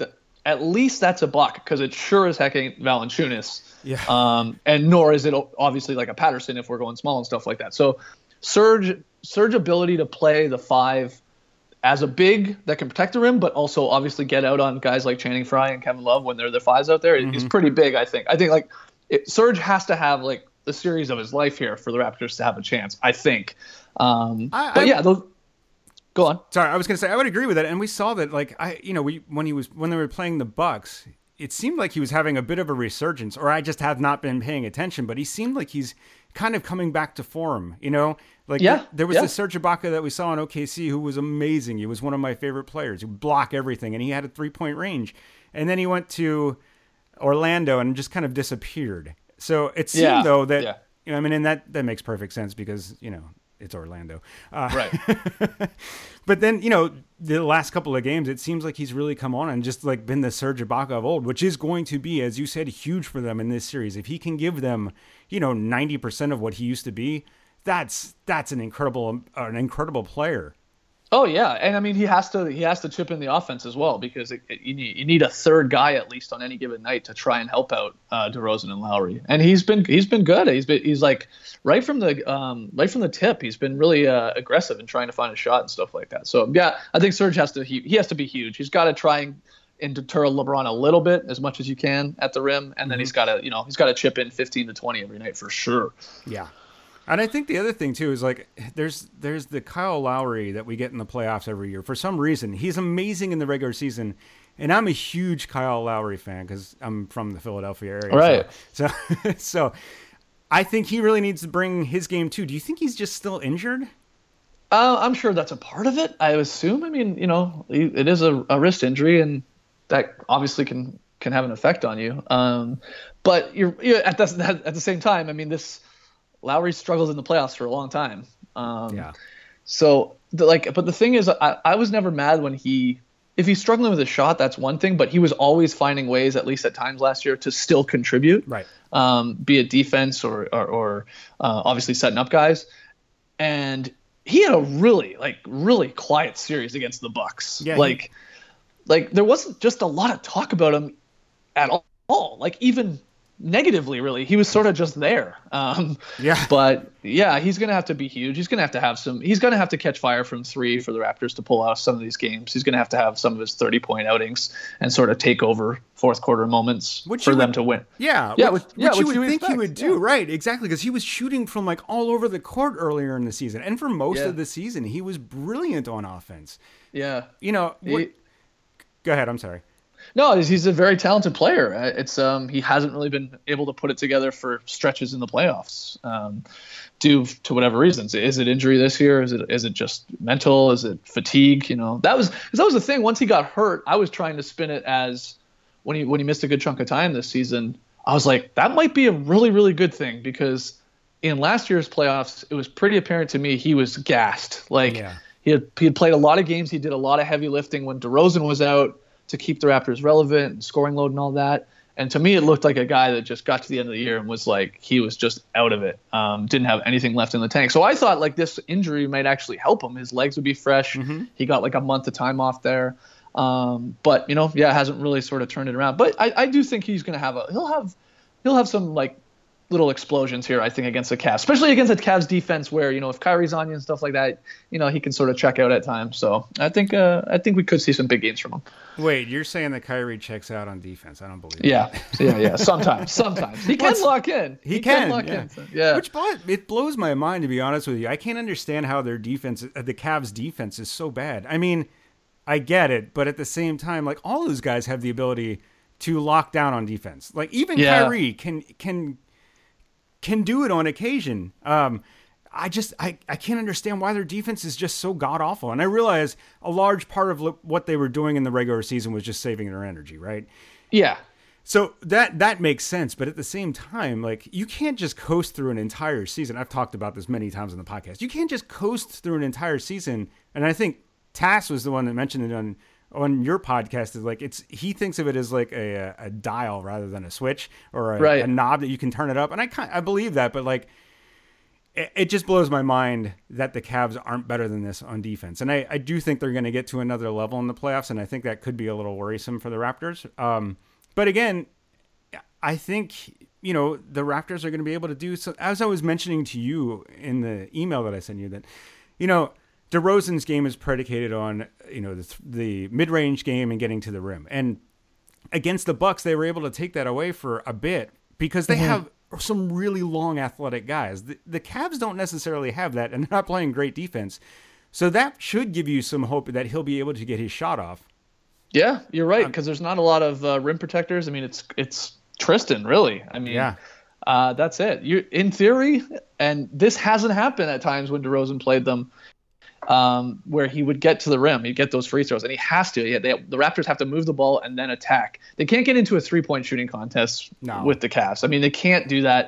at least that's a buck because it sure as heck ain't Valanciunas. Yeah. Um, and nor is it obviously like a Patterson if we're going small and stuff like that. So Serge, Serge ability to play the five as a big that can protect the rim, but also obviously get out on guys like Channing Frye and Kevin Love when they're the fives out there mm-hmm. is pretty big, I think. I think like it, Serge has to have like the series of his life here for the Raptors to have a chance, I think. Um, I, but I, yeah, those, go on. Sorry, I was going to say I would agree with that, and we saw that. Like I, you know, we when he was when they were playing the Bucks, it seemed like he was having a bit of a resurgence, or I just have not been paying attention. But he seemed like he's kind of coming back to form. You know, like yeah, there, there was yeah. the Serge Ibaka that we saw in O K C, who was amazing. He was one of my favorite players. He would block everything, and he had a three point range. And then he went to Orlando and just kind of disappeared. So it seemed yeah. though that yeah. you know, I mean, and that that makes perfect sense because you know. It's Orlando. Uh, right. But then, you know, the last couple of games, it seems like he's really come on and just like been the Serge Ibaka of old, which is going to be, as you said, huge for them in this series. If he can give them, you know, ninety percent of what he used to be, that's that's an incredible an incredible player. Oh yeah, and I mean he has to he has to chip in the offense as well because it, it, you need you need a third guy at least on any given night to try and help out uh, DeRozan and Lowry, and he's been he's been good. He's been he's like right from the um, right from the tip. He's been really uh, aggressive in trying to find a shot and stuff like that. So yeah, I think Serge has to he, he has to be huge. He's got to try and, and deter LeBron a little bit as much as you can at the rim, and then mm-hmm. he's got to you know he's got to chip in fifteen to twenty every night for sure. Yeah. And I think the other thing, too, is like there's there's the Kyle Lowry that we get in the playoffs every year. For some reason, he's amazing in the regular season. And I'm a huge Kyle Lowry fan because I'm from the Philadelphia area. Right. So, so, so I think he really needs to bring his game, too. Do you think he's just still injured? Uh, I'm sure that's a part of it, I assume. I mean, you know, it is a, a wrist injury, and that obviously can, can have an effect on you. Um, but you're, you're at, the, at the same time, I mean, this – Lowry struggled in the playoffs for a long time. Um, yeah. So, the, like, but the thing is, I, I was never mad when he, if he's struggling with a shot, that's one thing, but he was always finding ways, at least at times last year, to still contribute. Right. Um, be it defense or, or, or uh, obviously setting up guys. And he had a really, like, really quiet series against the Bucks. Yeah. Like, He... like there wasn't just a lot of talk about him at all. Like, even negatively, really, he was sort of just there. Um, yeah. But yeah, he's gonna have to be huge. He's gonna have to have some. He's gonna have to catch fire from three for the Raptors to pull out some of these games. He's gonna have to have some of his thirty point outings and sort of take over fourth quarter moments which for them would, to win. Yeah, yeah, which, which, yeah, which you would you think expect. he would do, yeah. Right? Exactly, because he was shooting from like all over the court earlier in the season, and for most yeah. of the season, he was brilliant on offense. Yeah, you know. What, he, go ahead. I'm sorry. No, he's a very talented player. It's um he hasn't really been able to put it together for stretches in the playoffs, um, due to whatever reasons. Is it injury this year? Is it is it just mental? Is it fatigue? You know, that was because that was the thing. Once he got hurt, I was trying to spin it as when he when he missed a good chunk of time this season. I was like, that might be a really really good thing because in last year's playoffs, it was pretty apparent to me he was gassed. Like yeah. he had he had played a lot of games. He did a lot of heavy lifting when DeRozan was out to keep the Raptors relevant and scoring load and all that. And to me, it looked like a guy that just got to the end of the year and was like, he was just out of it. Um, didn't have anything left in the tank. So I thought like this injury might actually help him. His legs would be fresh. Mm-hmm. He got like a month of time off there. Um, but you know, yeah, hasn't really sort of turned it around, but I, I do think he's going to have a, he'll have, he'll have some like little explosions here, I think, against the Cavs, especially against the Cavs defense where, you know, if Kyrie's on you and stuff like that, you know, he can sort of check out at times. So I think, uh, I think we could see some big games from him. Wait, you're saying that Kyrie checks out on defense? I don't believe yeah. that. Yeah. Yeah. Sometimes, sometimes he can well, lock in. He, he can, can lock yeah. in. So, yeah. Which it blows my mind, to be honest with you. I can't understand how their defense, the Cavs defense is so bad. I mean, I get it, but at the same time, like all those guys have the ability to lock down on defense. Like even yeah. Kyrie can, can, can do it on occasion. Um, I just, I, I can't understand why their defense is just so god-awful. And I realize a large part of what they were doing in the regular season was just saving their energy, right? Yeah. So that that makes sense. But at the same time, like you can't just coast through an entire season. I've talked about this many times on the podcast. You can't just coast through an entire season. And I think Tass was the one that mentioned it on on your podcast, is like it's he thinks of it as like a a dial rather than a switch or a, right. a knob that you can turn it up. And I kind I believe that, but like it, it just blows my mind that the Cavs aren't better than this on defense. And I, I do think they're going to get to another level in the playoffs, and I think that could be a little worrisome for the Raptors. Um, but again, I think, you know, the Raptors are going to be able to do so. As I was mentioning to you in the email that I sent you, that, you know, DeRozan's game is predicated on, you know, the, the mid-range game and getting to the rim. And against the Bucks, they were able to take that away for a bit because they mm-hmm. have some really long athletic guys. The, the Cavs don't necessarily have that, and they're not playing great defense. So that should give you some hope that he'll be able to get his shot off. Yeah, you're right, because um, there's not a lot of uh, rim protectors. I mean, it's it's Tristan, really. I mean, yeah. uh, that's it. You, in theory, and this hasn't happened at times when DeRozan played them, um, where he would get to the rim, he'd get those free throws, and he has to. Yeah, they, the Raptors have to move the ball and then attack. They can't get into a three-point shooting contest no. with the Cavs. I mean, they can't do that.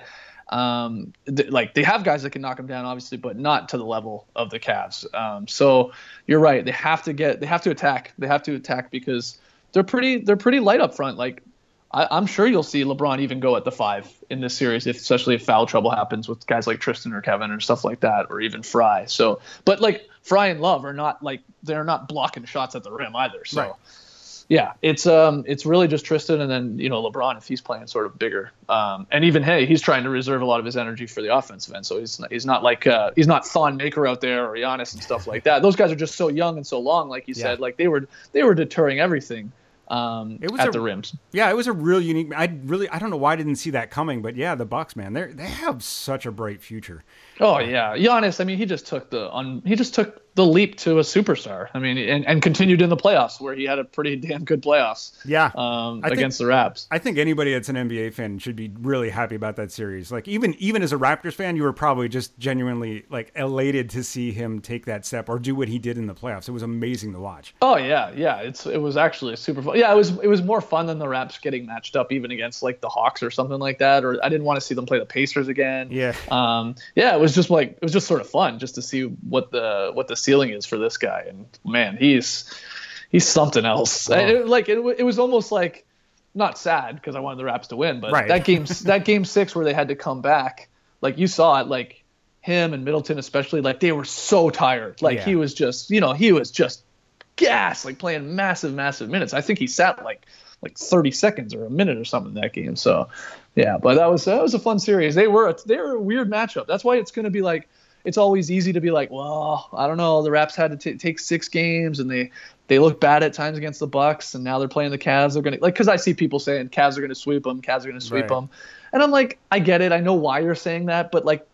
Um, th- like they have guys that can knock them down, obviously, but not to the level of the Cavs. Um, so you're right. They have to get. They have to attack. They have to attack because they're pretty. They're pretty light up front. Like I, I'm sure you'll see LeBron even go at the five in this series, if, especially if foul trouble happens with guys like Tristan or Kevin or stuff like that, or even Fry. So, but like Fry and Love are not like they're not blocking shots at the rim either. So, right. yeah, it's um it's really just Tristan and then you know LeBron if he's playing sort of bigger. Um, and even hey, he's trying to reserve a lot of his energy for the offensive end. So he's not, he's not like uh, he's not Thon Maker out there or Giannis and stuff like that. Those guys are just so young and so long, like you yeah. said. Like they were they were deterring everything. Um, it was at a, the rims. Yeah, it was a real unique. I really, I don't know why I didn't see that coming, but yeah, the Bucks, man, they they have such a bright future. Oh yeah, Giannis. I mean, he just took the on. He just took the leap to a superstar. I mean, and, and continued in the playoffs where he had a pretty damn good playoffs. Yeah, um, against think, the Raps. I think anybody that's an N B A fan should be really happy about that series. Like even even as a Raptors fan, you were probably just genuinely like elated to see him take that step or do what he did in the playoffs. It was amazing to watch. Oh yeah, yeah. It's it was actually super fun. Yeah, it was it was more fun than the Raps getting matched up even against like the Hawks or something like that. Or I didn't want to see them play the Pacers again. Yeah. Um. Yeah, it was just like it was just sort of fun just to see what the what the ceiling is for this guy. And man, he's he's something else. Oh. It, like it, it was almost like not sad because I wanted the Raps to win, but right. that game that game six where they had to come back, like you saw it, like him and Middleton especially, like they were so tired. Like yeah. he was just, you know, he was just gas, like playing massive, massive minutes. I think he sat like like thirty seconds or a minute or something in that game. So yeah, but that was that was a fun series. They were they were a weird matchup. That's why it's going to be like. It's always easy to be like, well, I don't know. The Raps had to t- take six games, and they, they look bad at times against the Bucks, and now they're playing the Cavs. They're gonna like because I see people saying Cavs are gonna sweep them, Cavs are gonna sweep right. them, and I'm like, I get it. I know why you're saying that, but like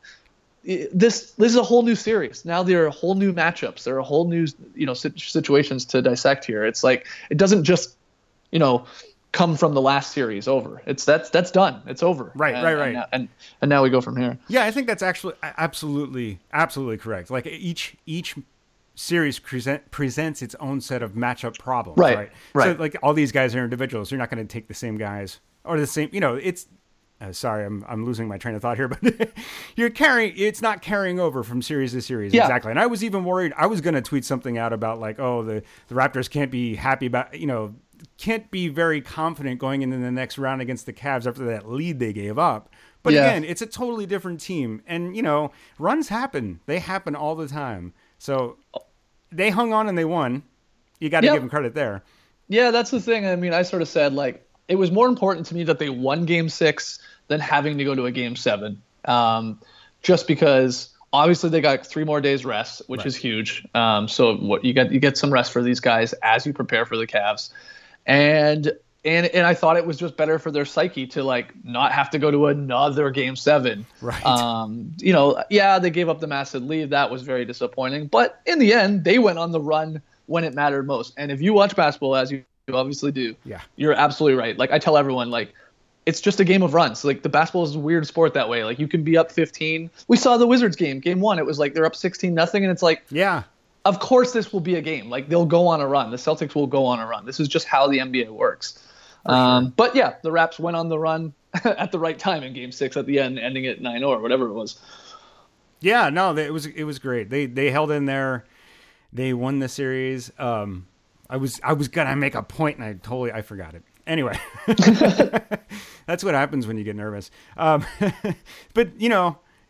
this this is a whole new series. Now there are whole new matchups. There are whole new you know situations to dissect here. It's like it doesn't just you know. come from the last series over. It's that's that's done. It's over. Right, and, right, right. And now, and and now we go from here. Yeah, I think that's actually absolutely absolutely correct. Like each each series present, presents its own set of matchup problems. Right, right. right. So like all these guys are individuals. You're not going to take the same guys or the same. You know, it's. Uh, sorry, I'm I'm losing my train of thought here, but you're carrying. It's not carrying over from series to series. Yeah. Exactly. And I was even worried. I was going to tweet something out about like, oh, the the Raptors can't be happy about you know. can't be very confident going into the next round against the Cavs after that lead they gave up. But yeah. again, it's a totally different team. And, you know, runs happen. They happen all the time. So they hung on and they won. You got to yep. give them credit there. Yeah, that's the thing. I mean, I sort of said, like, it was more important to me that they won game six than having to go to a game seven. Um, just because obviously they got three more days rest, which right. is huge. Um, so what you get, you get some rest for these guys as you prepare for the Cavs. And and and I thought it was just better for their psyche to like not have to go to another game seven. Right. Um, you know, yeah, they gave up the massive lead. That was very disappointing. But in the end, they went on the run when it mattered most. And if you watch basketball, as you obviously do, yeah, you're absolutely right. Like I tell everyone, like it's just a game of runs. Like the basketball is a weird sport that way. Like you can be up fifteen. We saw the Wizards game, game one. It was like they're up sixteen nothing, and it's like yeah. Of course, this will be a game. Like they'll go on a run. The Celtics will go on a run. This is just how the N B A works. Um, sure. But yeah, the Raps went on the run at the right time in Game Six at the end, ending it nine zero or whatever it was. Yeah, no, it was it was great. They they held in there. They won the series. Um, I was I was gonna make a point and I totally I forgot it. Anyway, that's what happens when you get nervous. Um, but you know.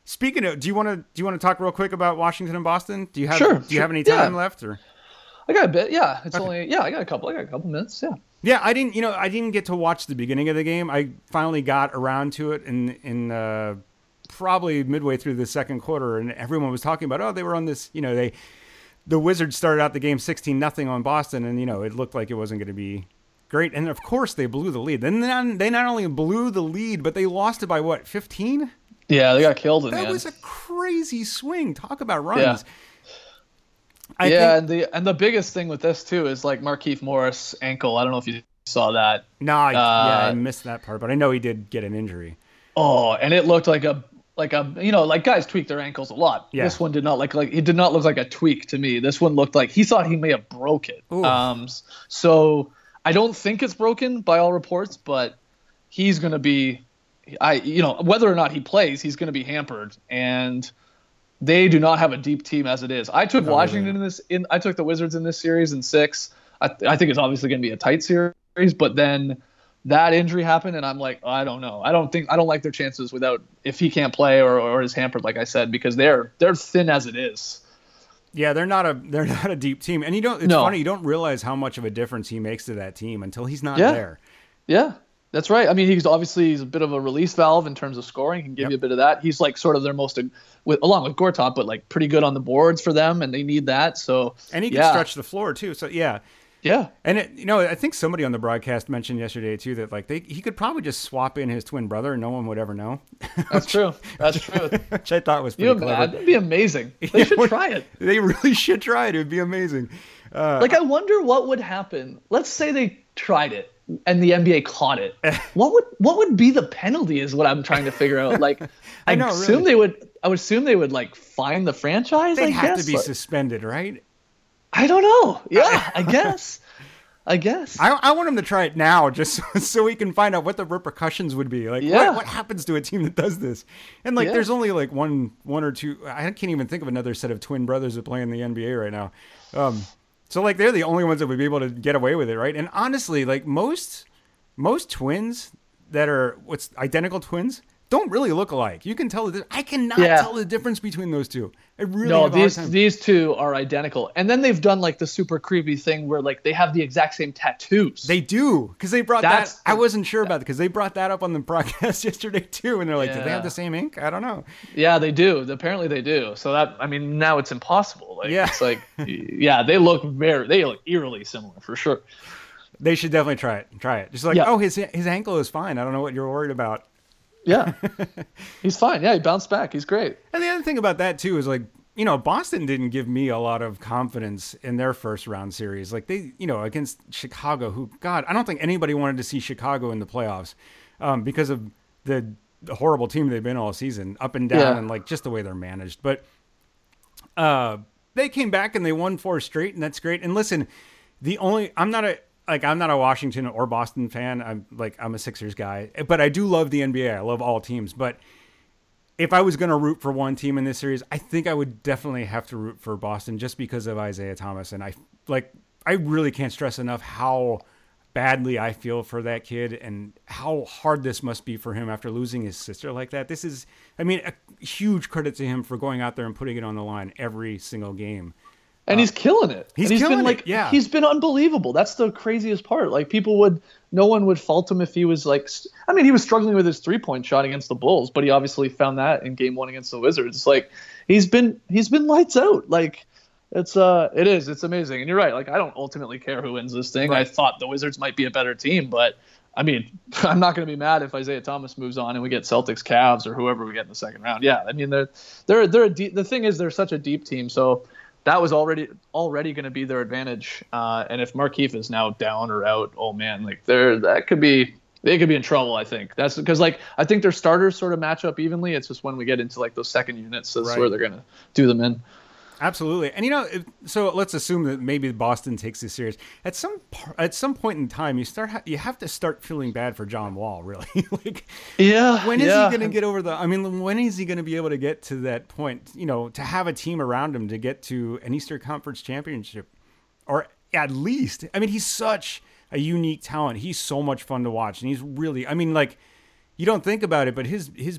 Speaking of, do you want to do you want to talk real quick about Washington and Boston? Do you have Sure, do you sure. have any time Yeah. left or? I got a bit. Yeah, it's Okay. only yeah. I got a couple. I got a couple minutes. Yeah. Yeah, I didn't. You know, I didn't get to watch the beginning of the game. I finally got around to it in in uh, probably midway through the second quarter, and everyone was talking about, oh, they were on this. You know, they the Wizards started out the game sixteen nothing on Boston, and you know, it looked like it wasn't going to be great. And of course, they blew the lead. Then they, they not only blew the lead, but they lost it by what, fifteen? Yeah, they got killed in the That end. was a crazy swing. Talk about runs. Yeah. I yeah, think, and the and the biggest thing with this too is like Markieff Morris ankle. I don't know if you saw that. no, I, yeah, I uh, missed that part, but I know he did get an injury. Oh, and it looked like a like a you know like guys tweak their ankles a lot. Yeah. This one did not like like it did not look like a tweak to me. This one looked like he thought he may have broke it. Ooh. Um, so I don't think it's broken by all reports, but he's going to be, I you know whether or not he plays, he's going to be hampered, and they do not have a deep team as it is. I took No, Washington really. in this. In I took the Wizards in this series in six. I, I think it's obviously going to be a tight series, but then that injury happened, and I'm like, I don't know. I don't think I don't like their chances without if he can't play or, or is hampered, like I said, because they're they're thin as it is. Yeah, they're not a they're not a deep team, and you don't. It's No. funny, you don't realize how much of a difference he makes to that team until he's not Yeah. there. Yeah, that's right. I mean, he's obviously he's a bit of a release valve in terms of scoring. He can give Yep. you a bit of that. He's like sort of their most, with along with Gortop, but like pretty good on the boards for them, and they need that. So And he can yeah, stretch the floor too. So yeah, yeah. and it, you know, I think somebody on the broadcast mentioned yesterday too that like they he could probably just swap in his twin brother and no one would ever know. That's true. That's true. Which I thought was pretty You clever. that'd be amazing. They should try it. They really should try it. It would be amazing. Uh, Like, I wonder what would happen. Let's say they tried it and the N B A caught it. What would what would be the penalty? Is what I'm trying to figure out. Like, I, I know, assume really. they would. I would assume they would like fine the franchise. they'd I have guess. to be Like, suspended, right? I don't know. Yeah, I guess. I guess. I, I want him to try it now, just so, so we can find out what the repercussions would be. Like, Yeah. what, what happens to a team that does this? And like, Yeah. there's only like one, one or two. I can't even think of another set of twin brothers that play in the N B A right now. Um, so like, they're the only ones that would be able to get away with it, right? And honestly, like most, most twins that are what's identical twins don't really look alike. You can tell the I cannot Yeah. tell the difference between those two. I really no, have a hard these time. these two are identical, and then they've done like the super creepy thing where like they have the exact same tattoos. They do, because they brought That's that. I the- wasn't sure about it because they brought that up on the broadcast yesterday too, and they're like, "Did they have Yeah. the same ink?" I don't know. Yeah, they do. Apparently, they do. So that I mean, now it's impossible. Like, Yeah. it's like, yeah, they look very, they look eerily similar for sure. They should definitely try it. Try it. Just like, Yeah. oh, his his ankle is fine. I don't know what you're worried about. Yeah, he's fine. Yeah, he bounced back. He's great. And the other thing about that too is like, you know, Boston didn't give me a lot of confidence in their first round series. Like they, you know, against Chicago, who, God, I don't think anybody wanted to see Chicago in the playoffs um, because of the, the horrible team they've been all season, up and down, Yeah. and like just the way they're managed. But uh, they came back and they won four straight, and that's great. And listen, the only I'm not a like I'm not a Washington or Boston fan. I'm like I'm a Sixers guy, but I do love the N B A. I love all teams, but if I was going to root for one team in this series, I think I would definitely have to root for Boston just because of Isaiah Thomas. And I like, I really can't stress enough how badly I feel for that kid and how hard this must be for him after losing his sister like that. This is, I mean, a huge credit to him for going out there and putting it on the line every single game. And he's killing it. he's and he's killing been it, like, yeah. he's been unbelievable. That's the craziest part. Like people would, no one would fault him if he was like, st- I mean, he was struggling with his three point shot against the Bulls, but he obviously found that in game one against the Wizards. It's like, he's been, he's been lights out. Like it's, uh, it is, it's amazing. And you're right. Like, I don't ultimately care who wins this thing. Right. I thought the Wizards might be a better team, but I mean, I'm not going to be mad if Isaiah Thomas moves on and we get Celtics, Cavs, or whoever we get in the second round. Yeah. I mean, they're, they're, they're a deep, the thing is they're such a deep team. So, that was already already going to be their advantage. Uh, and if Markieff is now down or out, oh man, like they're that could be they could be in trouble. I think that's because like I think their starters sort of match up evenly. It's just when we get into like those second units, that's Right. where they're going to do them in. Absolutely. And you know, if, so let's assume that maybe Boston takes this series. At some par- at some point in time, you start ha- you have to start feeling bad for John Wall, really. Like Yeah. when is yeah. he going to get over the I mean, when is he going to be able to get to that point, you know, to have a team around him to get to an Eastern Conference championship or at least. I mean, he's such a unique talent. He's so much fun to watch and he's really I mean, like you don't think about it, but his his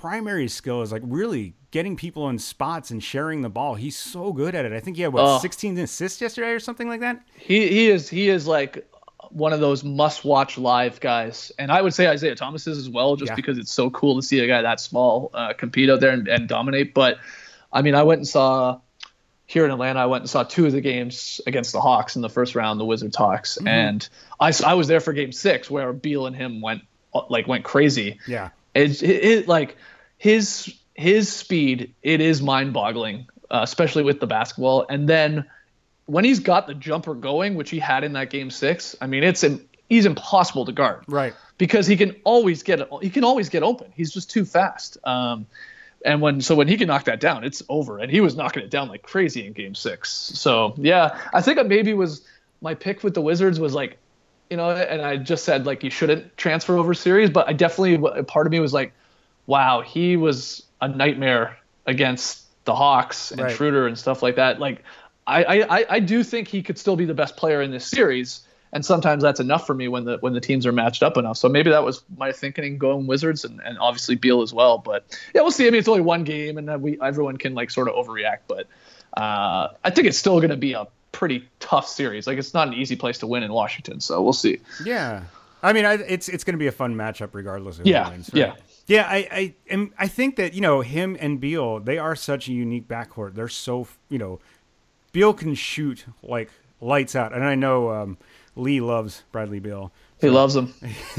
primary skill is like really getting people in spots and sharing the ball. He's so good at it. I think he had what Oh. sixteen assists yesterday or something like that. He he is he is like one of those must-watch live guys, and I would say Isaiah Thomas is as well, just Yeah. because it's so cool to see a guy that small uh, compete out there and, and dominate. But I mean, I went and saw here in Atlanta. I went and saw two of the games against the Hawks in the first round, the Wizards Hawks, Mm-hmm. and I, I was there for Game Six where Beal and him went like went crazy. Yeah. It, it, it like his his speed, it is mind-boggling, uh, especially with the basketball. And then when he's got the jumper going, which he had in that game six, I mean, it's an, he's impossible to guard, Right. because he can always get he can always get open. He's just too fast. Um, and when so when he can knock that down, it's over. And he was knocking it down like crazy in game six. So yeah, I think it maybe was my pick with the Wizards was like, you know, and I just said like you shouldn't transfer over series, but I definitely part of me was like, wow, he was a nightmare against the Hawks and Right. Schroeder and stuff like that. Like I, I, I do think he could still be the best player in this series, and sometimes that's enough for me when the when the teams are matched up enough. So maybe that was my thinking going Wizards, and, and obviously Beal as well. But yeah, we'll see. I mean, it's only one game, and we everyone can like sort of overreact, but uh, I think it's still going to be a pretty tough series. Like it's not an easy place to win in Washington, so we'll see. Yeah. I mean, I, it's it's going to be a fun matchup regardless of who Yeah, wins. Right? yeah. Yeah, I, I am. I think that, you know, him and Beal, they are such a unique backcourt. They're so, you know, Beal can shoot like lights out, and I know um, Lee loves Bradley Beal. He loves him.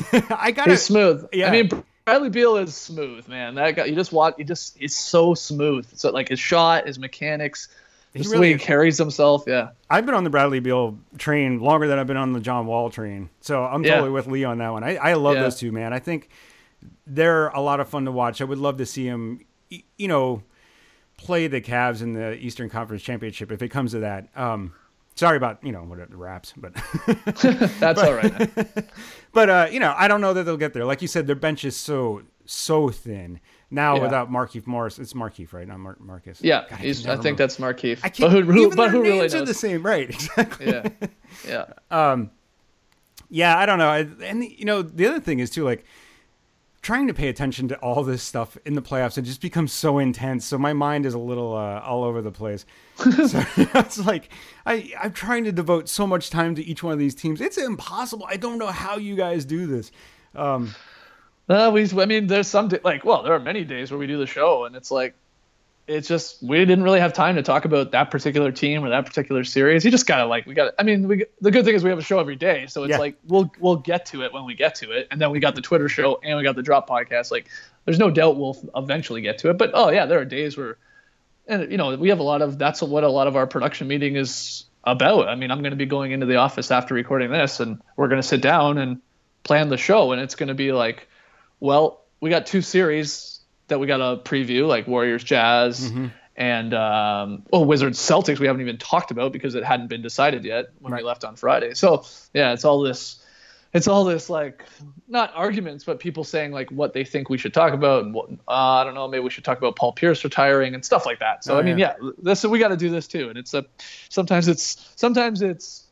I got He's smooth. Yeah. I mean, Bradley Beal is smooth, man. That guy, you just watch. He just is so smooth. So like his shot, his mechanics, just the really way he is. carries himself. Yeah. I've been on the Bradley Beal train longer than I've been on the John Wall train, so I'm Yeah. totally with Lee on that one. I, I love Yeah. those two, man. I think they're a lot of fun to watch. I would love to see him, y- you know, play the Cavs in the Eastern Conference Championship if it comes to that. Um, sorry about, you know, what the Raps, but That's all right. Man. but uh, you know, I don't know that they'll get there. Like you said, their bench is so so thin now Yeah. without Markieff Morris. It's Markieff, right? Not Mar- Marcus. Yeah, God, he's, can I never think remember. that's Markieff. I can't. But who, who, even but their who really names knows? are the same, right? Exactly. Yeah. Yeah. Yeah, I don't know. I- And, you know, the other thing is, too, like, trying to pay attention to all this stuff in the playoffs, it just becomes so intense. So my mind is a little uh, all over the place. So it's like, I, I'm trying to devote so much time to each one of these teams. It's impossible. I don't know how you guys do this. Um, Uh, we, I mean, there's some day, like, well, there are many days where we do the show, and it's like, it's just we didn't really have time to talk about that particular team or that particular series. You just gotta like, we got. I mean, we the good thing is we have a show every day, so it's Yeah. like we'll we'll get to it when we get to it, and then we got the Twitter show and we got the Drop podcast. Like, there's no doubt we'll eventually get to it. But oh yeah, there are days where, and you know, we have a lot of that's what a lot of our production meeting is about. I mean, I'm going to be going into the office after recording this, and we're going to sit down and plan the show, and it's going to be like, well, we got two series that we got to preview, like Warriors, Jazz, Mm-hmm. and um, well, Wizards, Celtics. We haven't even talked about because it hadn't been decided yet when Right. we left on Friday. So yeah, it's all this, it's all this like not arguments, but people saying like what they think we should talk about, and what uh, I don't know, maybe we should talk about Paul Pierce retiring and stuff like that. So Oh, I mean, yeah. yeah, this we got to do this too, and it's a sometimes it's sometimes it's.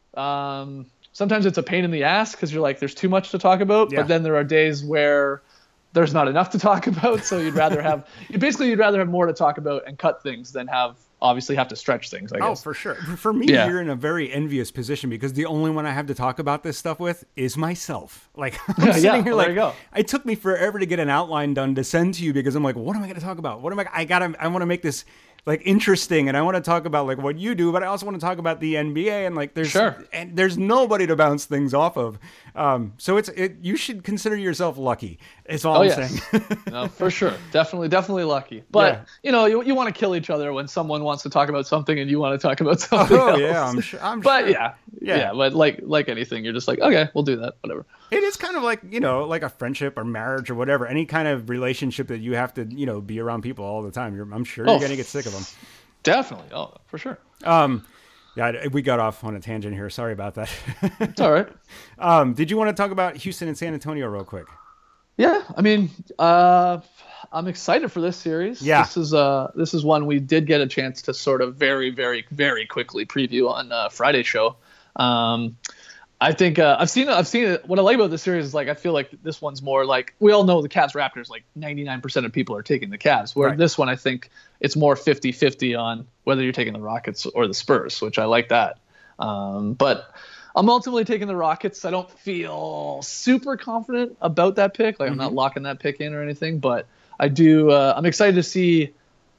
Um, Sometimes it's a pain in the ass because you're like, there's too much to talk about. Yeah. But then there are days where there's not enough to talk about. So you'd rather have, you basically you'd rather have more to talk about and cut things than have obviously have to stretch things. I Oh, guess. for sure. For me, Yeah. you're in a very envious position because the only one I have to talk about this stuff with is myself. Like, I'm Yeah, sitting yeah, here well, like, there you go. it took me forever to get an outline done to send to you because I'm like, what am I going to talk about? What am I, I gotta, I want to make this like interesting, and I want to talk about like what you do, but I also want to talk about the N B A, and like there's Sure. and there's nobody to bounce things off of. Um, so it's it. You should consider yourself lucky. Is all Oh I'm yes, saying. no, for sure, definitely, definitely lucky. But Yeah. you know, you you want to kill each other when someone wants to talk about something and you want to talk about something Oh else. yeah, I'm sure. I'm But sure. yeah, Yeah. yeah, But like like anything, you're just like, okay, we'll do that, whatever. It is kind of like, you know, like a friendship or marriage or whatever, any kind of relationship that you have to, you know, be around people all the time. You're, I'm sure you're Oh. going to get sick of them. Definitely, oh, for sure. Um, yeah, we got off on a tangent here. Sorry about that. It's all right. um, did you want to talk about Houston and San Antonio real quick? Yeah, I mean, uh, I'm excited for this series. Yeah. This is uh, this is one we did get a chance to sort of very, very, very quickly preview on uh, Friday's show. Um, I think uh, I've seen I've seen it. What I like about this series is like I feel like this one's more like we all know the Cavs Raptors, like ninety-nine percent of people are taking the Cavs, where Right. this one I think it's more fifty-fifty on whether you're taking the Rockets or the Spurs, which I like that. Um, but I'm ultimately taking the Rockets. I don't feel super confident about that pick. Like I'm not locking that pick in or anything, but I do. Uh, I'm excited to see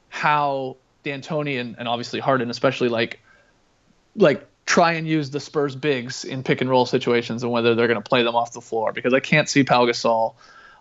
how D'Antoni and, and obviously Harden, especially like like. try and use the Spurs bigs in pick and roll situations and whether they're going to play them off the floor, because I can't see Pau Gasol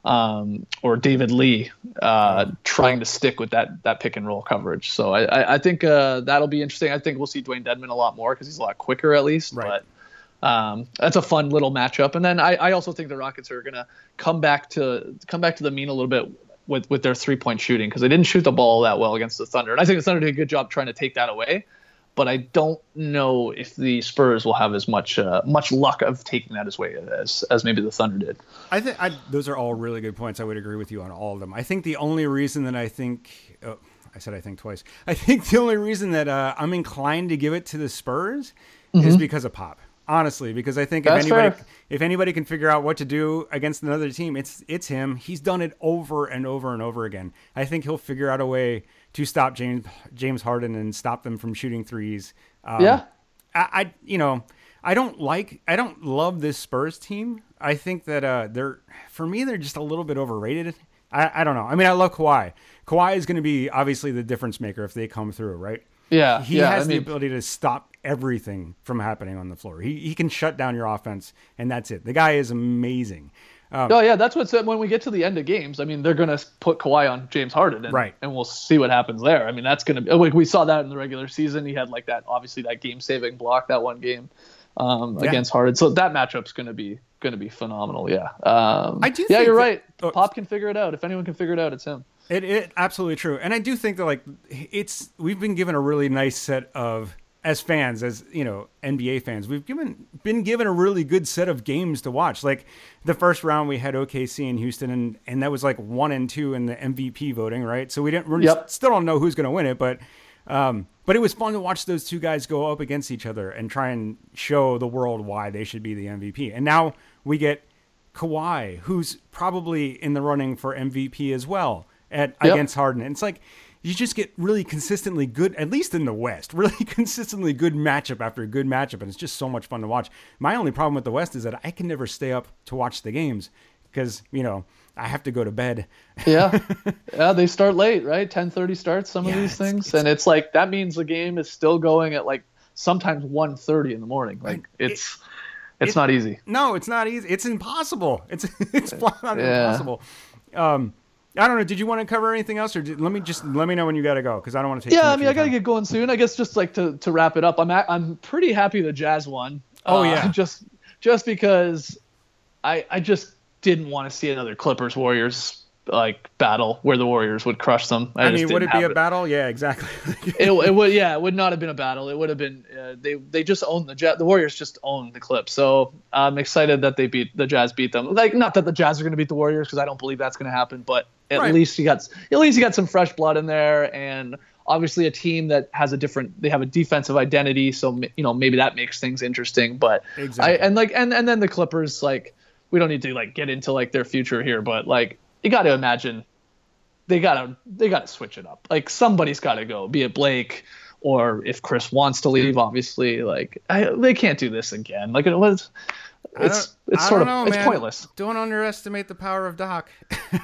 um, or David Lee uh, trying to stick with that that pick and roll coverage. So I, I, I think uh, that'll be interesting. I think we'll see Dwayne Dedmon a lot more because he's a lot quicker at least. Right. But um, that's a fun little matchup. And then I, I also think the Rockets are going to come back to come back to the mean a little bit with, with their three point shooting, because they didn't shoot the ball that well against the Thunder. And I think the Thunder did a good job trying to take that away. But I don't know if the Spurs will have as much uh, much luck of taking that as way as as maybe the Thunder did. I think I, those are all really good points. I would agree with you on all of them. I think the only reason that I think, oh, I said I think twice. I think the only reason that uh, I'm inclined to give it to the Spurs mm-hmm. is because of Pop. Honestly, because I think That's if anybody fair. if anybody can figure out what to do against another team, it's it's him. He's done it over and over and over again. I think he'll figure out a way to stop James James Harden and stop them from shooting threes. Um, yeah, I, I you know I don't like I don't love this Spurs team. I think that uh, they're for me they're just a little bit overrated. I, I don't know. I mean, I love Kawhi. Kawhi is going to be obviously the difference maker if they come through, right? Yeah, he yeah, has I the mean, ability to stop everything from happening on the floor. He he can shut down your offense, and that's it. The guy is amazing. Um, oh yeah, that's what's when we get to the end of games. I mean, they're gonna put Kawhi on James Harden, and, Right. and we'll see what happens there. I mean, that's gonna be like we saw that in the regular season. He had like that, obviously that game saving block that one game um, Yeah. against Harden. So that matchup's gonna be gonna be phenomenal. Yeah, um, I do Yeah, think you're that- right. oh. Pop can figure it out. If anyone can figure it out, it's him. It it absolutely true, and I do think that like it's we've been given a really nice set of as fans, as you know, N B A fans, we've given been given a really good set of games to watch. Like the first round, we had O K C and Houston, and and that was like one and two in the M V P voting, right? So we didn't we Yep. still don't know who's going to win it, but um, but it was fun to watch those two guys go up against each other and try and show the world why they should be the M V P. And now we get Kawhi, who's probably in the running for M V P as well. At Yep. against Harden. And it's like you just get really consistently good, at least in the West, really consistently good matchup after good matchup, and it's just so much fun to watch. My only problem with the West is that I can never stay up to watch the games because, you know, I have to go to bed. Yeah, yeah, they start late, right? ten thirty starts some Yeah, of these it's- things, it's- and it's like that means the game is still going at like sometimes one thirty in the morning. Like it's it's it- not easy. No, it's not easy. It's impossible. It's it's flat out Yeah. impossible. Um, I don't know. Did you want to cover anything else, or did, let me just let me know when you got to go because I don't want to take. too Yeah, I much mean, I of your gotta time. get going soon. I guess just like to, to wrap it up, I'm at, I'm pretty happy the Jazz won. Oh, Uh, yeah. just just because I I just didn't want to see another Clippers Warriors like battle where the Warriors would crush them. I, I just mean, would didn't it be have a battle? Yeah, exactly. it, it would yeah it would not have been a battle. It would have been uh, they they just owned the Jazz. The Warriors just owned the Clips. So I'm excited that they beat the Jazz beat them. Like not that the Jazz are going to beat the Warriors because I don't believe that's going to happen, but at Right. least you got at least you got some fresh blood in there, and obviously a team that has a different they have a defensive identity. So you know maybe that makes things interesting. But Exactly. I and like and and then the Clippers, like we don't need to like get into like their future here, but like you got to imagine. They gotta they gotta switch it up. Like somebody's gotta go, be it Blake or if Chris wants to leave. Obviously, like I, they can't do this again. Like it was, I it's don't- it's I sort of don't know, it's man. pointless. Don't underestimate the power of Doc.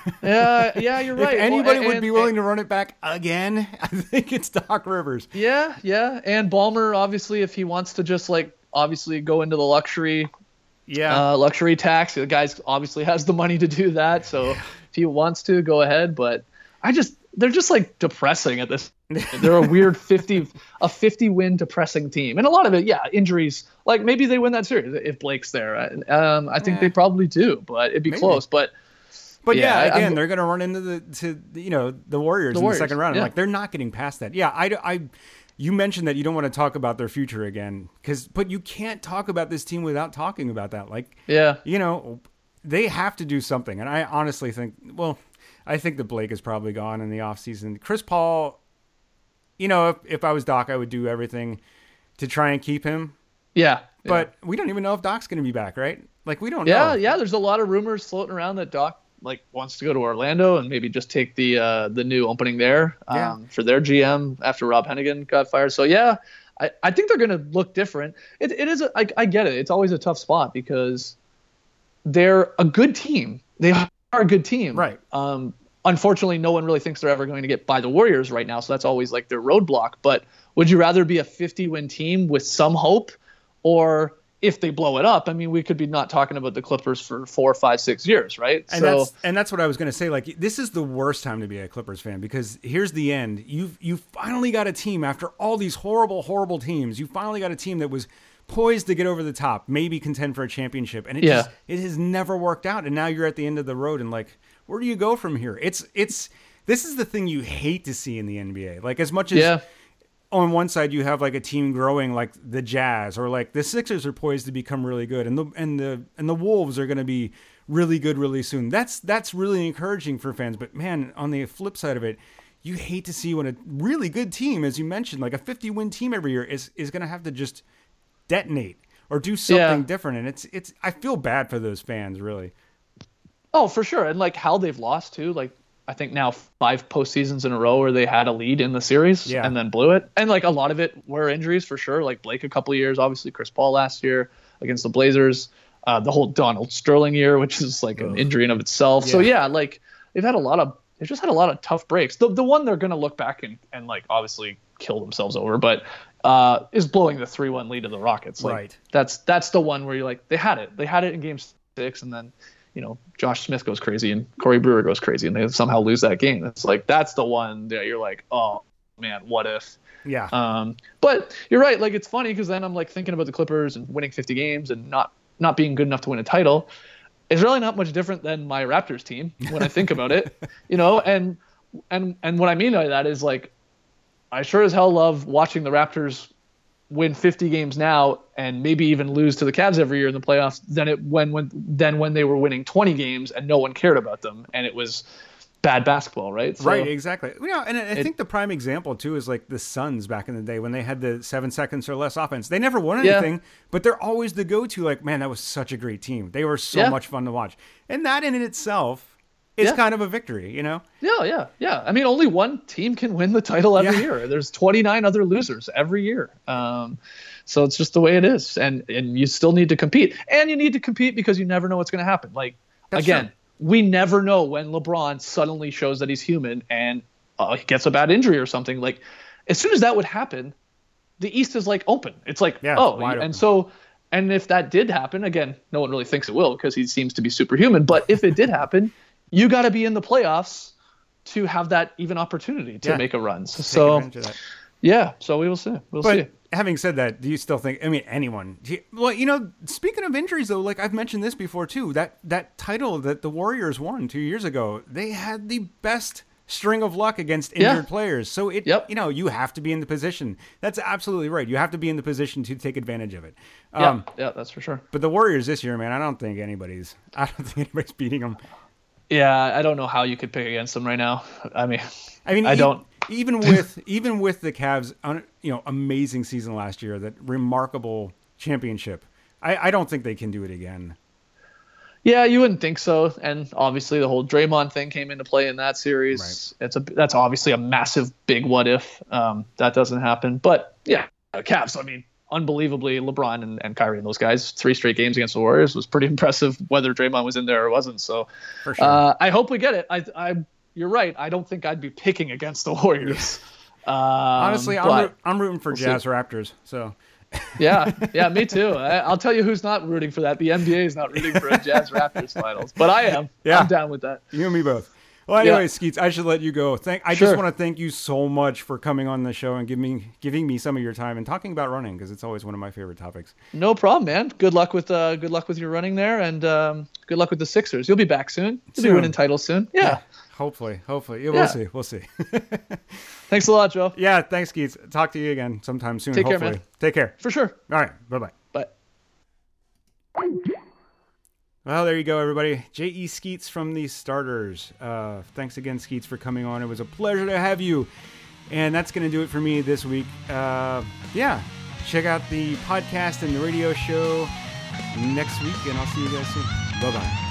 Yeah, yeah, you're right. If anybody Well, would and- be willing to run it back again, I think it's Doc Rivers. Yeah, yeah, and Ballmer obviously if he wants to just like obviously go into the luxury Yeah. uh, luxury tax, the guy obviously has the money to do that. So if he wants to, go ahead. But I just they're just like depressing at this. They're a weird fifty a fifty win depressing team, and a lot of it, yeah, injuries. Like maybe they win that series if Blake's there. Um, I think Yeah. they probably do, but it'd be Maybe. close. But But yeah, yeah, again, I'm- they're going to run into the to you know the Warriors The in Warriors, the second round. yeah. Like they're not getting past that. Yeah, I, I you mentioned that you don't want to talk about their future again because but you can't talk about this team without talking about that. Like yeah, you know they have to do something, and I honestly think well, I think that Blake is probably gone in the offseason. Chris Paul, you know, if if I was Doc, I would do everything to try and keep him. Yeah. But yeah. we don't even know if Doc's going to be back, right? Like, we don't yeah, know. Yeah, yeah. There's a lot of rumors floating around that Doc like wants to go to Orlando and maybe just take the uh, the new opening there um, yeah. for their G M after Rob Hennigan got fired. So, yeah, I, I think they're going to look different. It, it is. A, I, I get it. It's always a tough spot because they're a good team. They are a good team. Right. Um, unfortunately, no one really thinks they're ever going to get by the Warriors right now. So that's always like their roadblock. But would you rather be a fifty-win team with some hope, or if they blow it up, I mean, we could be not talking about the Clippers for four, five, six years, right? And so, that's and that's what I was going to say. Like, this is the worst time to be a Clippers fan because here's the end. You've you finally got a team after all these horrible, horrible teams. You finally got a team that was poised to get over the top, maybe contend for a championship, and it yeah. just it has never worked out. And now you're at the end of the road, and like, where do you go from here? It's it's this is the thing you hate to see in the N B A. Like, as much as yeah. on one side you have like a team growing like the Jazz, or like the Sixers are poised to become really good, and the and the and the Wolves are going to be really good really soon. That's that's really encouraging for fans. But man, on the flip side of it, you hate to see when a really good team, as you mentioned, like a fifty-win team every year, is is going to have to just detonate or do something yeah. different. And it's it's I feel bad for those fans, really. Oh, for sure. And like how they've lost too. Like, I think now five postseasons in a row where they had a lead in the series yeah. and then blew it. And like a lot of it were injuries for sure. Like Blake a couple of years, obviously Chris Paul last year against the Blazers, uh, the whole Donald Sterling year, which is like Ugh. an injury in of itself. Yeah. So yeah, like they've had a lot of, they've just had a lot of tough breaks. The the one they're going to look back and, and like obviously kill themselves over, but uh, is blowing the three one lead of the Rockets. Like right. that's, that's the one where you're like, they had it, they had it in game six. And then, you know, Josh Smith goes crazy and Corey Brewer goes crazy and they somehow lose that game. It's like, that's the one that you're like, oh man, what if? Yeah. Um, but you're right. Like, it's funny because then I'm like thinking about the Clippers and winning fifty games and not, not being good enough to win a title. It's really not much different than my Raptors team when I think about it, you know, and, and, and what I mean by that is like, I sure as hell love watching the Raptors win fifty games now and maybe even lose to the Cavs every year in the playoffs than it when when then when they were winning twenty games and no one cared about them and it was bad basketball, right? So right, exactly. You know, and I it, think the prime example too is like the Suns back in the day when they had the seven seconds or less offense. They never won anything, yeah. but they're always the go-to. Like, man, that was such a great team. They were so yeah. much fun to watch, and that in itself is yeah. kind of a victory, you know? Yeah, yeah, yeah. I mean, only one team can win the title every yeah. year. There's twenty-nine other losers every year. Um, so it's just the way it is. And and you still need to compete. And you need to compete because you never know what's going to happen. Like, That's again, true. we never know when LeBron suddenly shows that he's human and uh, he gets a bad injury or something. Like, as soon as that would happen, the East is like open. It's like, yeah, oh, and open. so... And if that did happen, again, no one really thinks it will because he seems to be superhuman. But if it did happen, you got to be in the playoffs to have that even opportunity to yeah. make a run. So, yeah, so we will see. We'll but see. Having said that, do you still think, I mean, anyone, you, well, you know, speaking of injuries, though, like I've mentioned this before, too, that, that title that the Warriors won two years ago, they had the best string of luck against injured yeah. players. So, it, yep. you know, you have to be in the position. That's absolutely right. You have to be in the position to take advantage of it. Yeah, um, yeah that's for sure. But the Warriors this year, man, I don't think anybody's, I don't think anybody's beating them. Yeah, I don't know how you could pick against them right now. I mean, I mean, I e- don't. even with even with the Cavs, you know, amazing season last year, that remarkable championship. I, I don't think they can do it again. Yeah, you wouldn't think so. And obviously, the whole Draymond thing came into play in that series. Right. It's a that's obviously a massive big what if um, that doesn't happen. But yeah, Cavs. I mean. Unbelievably, LeBron and, and Kyrie and those guys, three straight games against the Warriors was pretty impressive, whether Draymond was in there or wasn't. So For sure. uh, I hope we get it. I, I, you're right. I don't think I'd be picking against the Warriors. Um, Honestly, I'm, root, I'm rooting for we'll Jazz see. Raptors. So yeah, yeah, me too. I, I'll tell you who's not rooting for that. The N B A is not rooting for a Jazz Raptors finals, but I am. Yeah. I'm down with that. You and me both. Well, anyway, yeah. Skeets, I should let you go. Thank. I sure. just want to thank you so much for coming on the show and giving me giving me some of your time and talking about running because it's always one of my favorite topics. No problem, man. Good luck with uh, good luck with your running there, and um, good luck with the Sixers. You'll be back soon. You'll soon. be winning titles soon. Yeah. yeah. Hopefully, hopefully. Yeah, we'll yeah. see. We'll see. Thanks a lot, Joe. Yeah, thanks, Skeets. Talk to you again sometime soon. Take hopefully. care, man. Take care. For sure. All right. Bye-bye. Bye. Well, there you go, everybody. J E. Skeets from the Starters. Uh, thanks again, Skeets, for coming on. It was a pleasure to have you. And that's going to do it for me this week. Uh, yeah, check out the podcast and the radio show next week, and I'll see you guys soon. Bye-bye.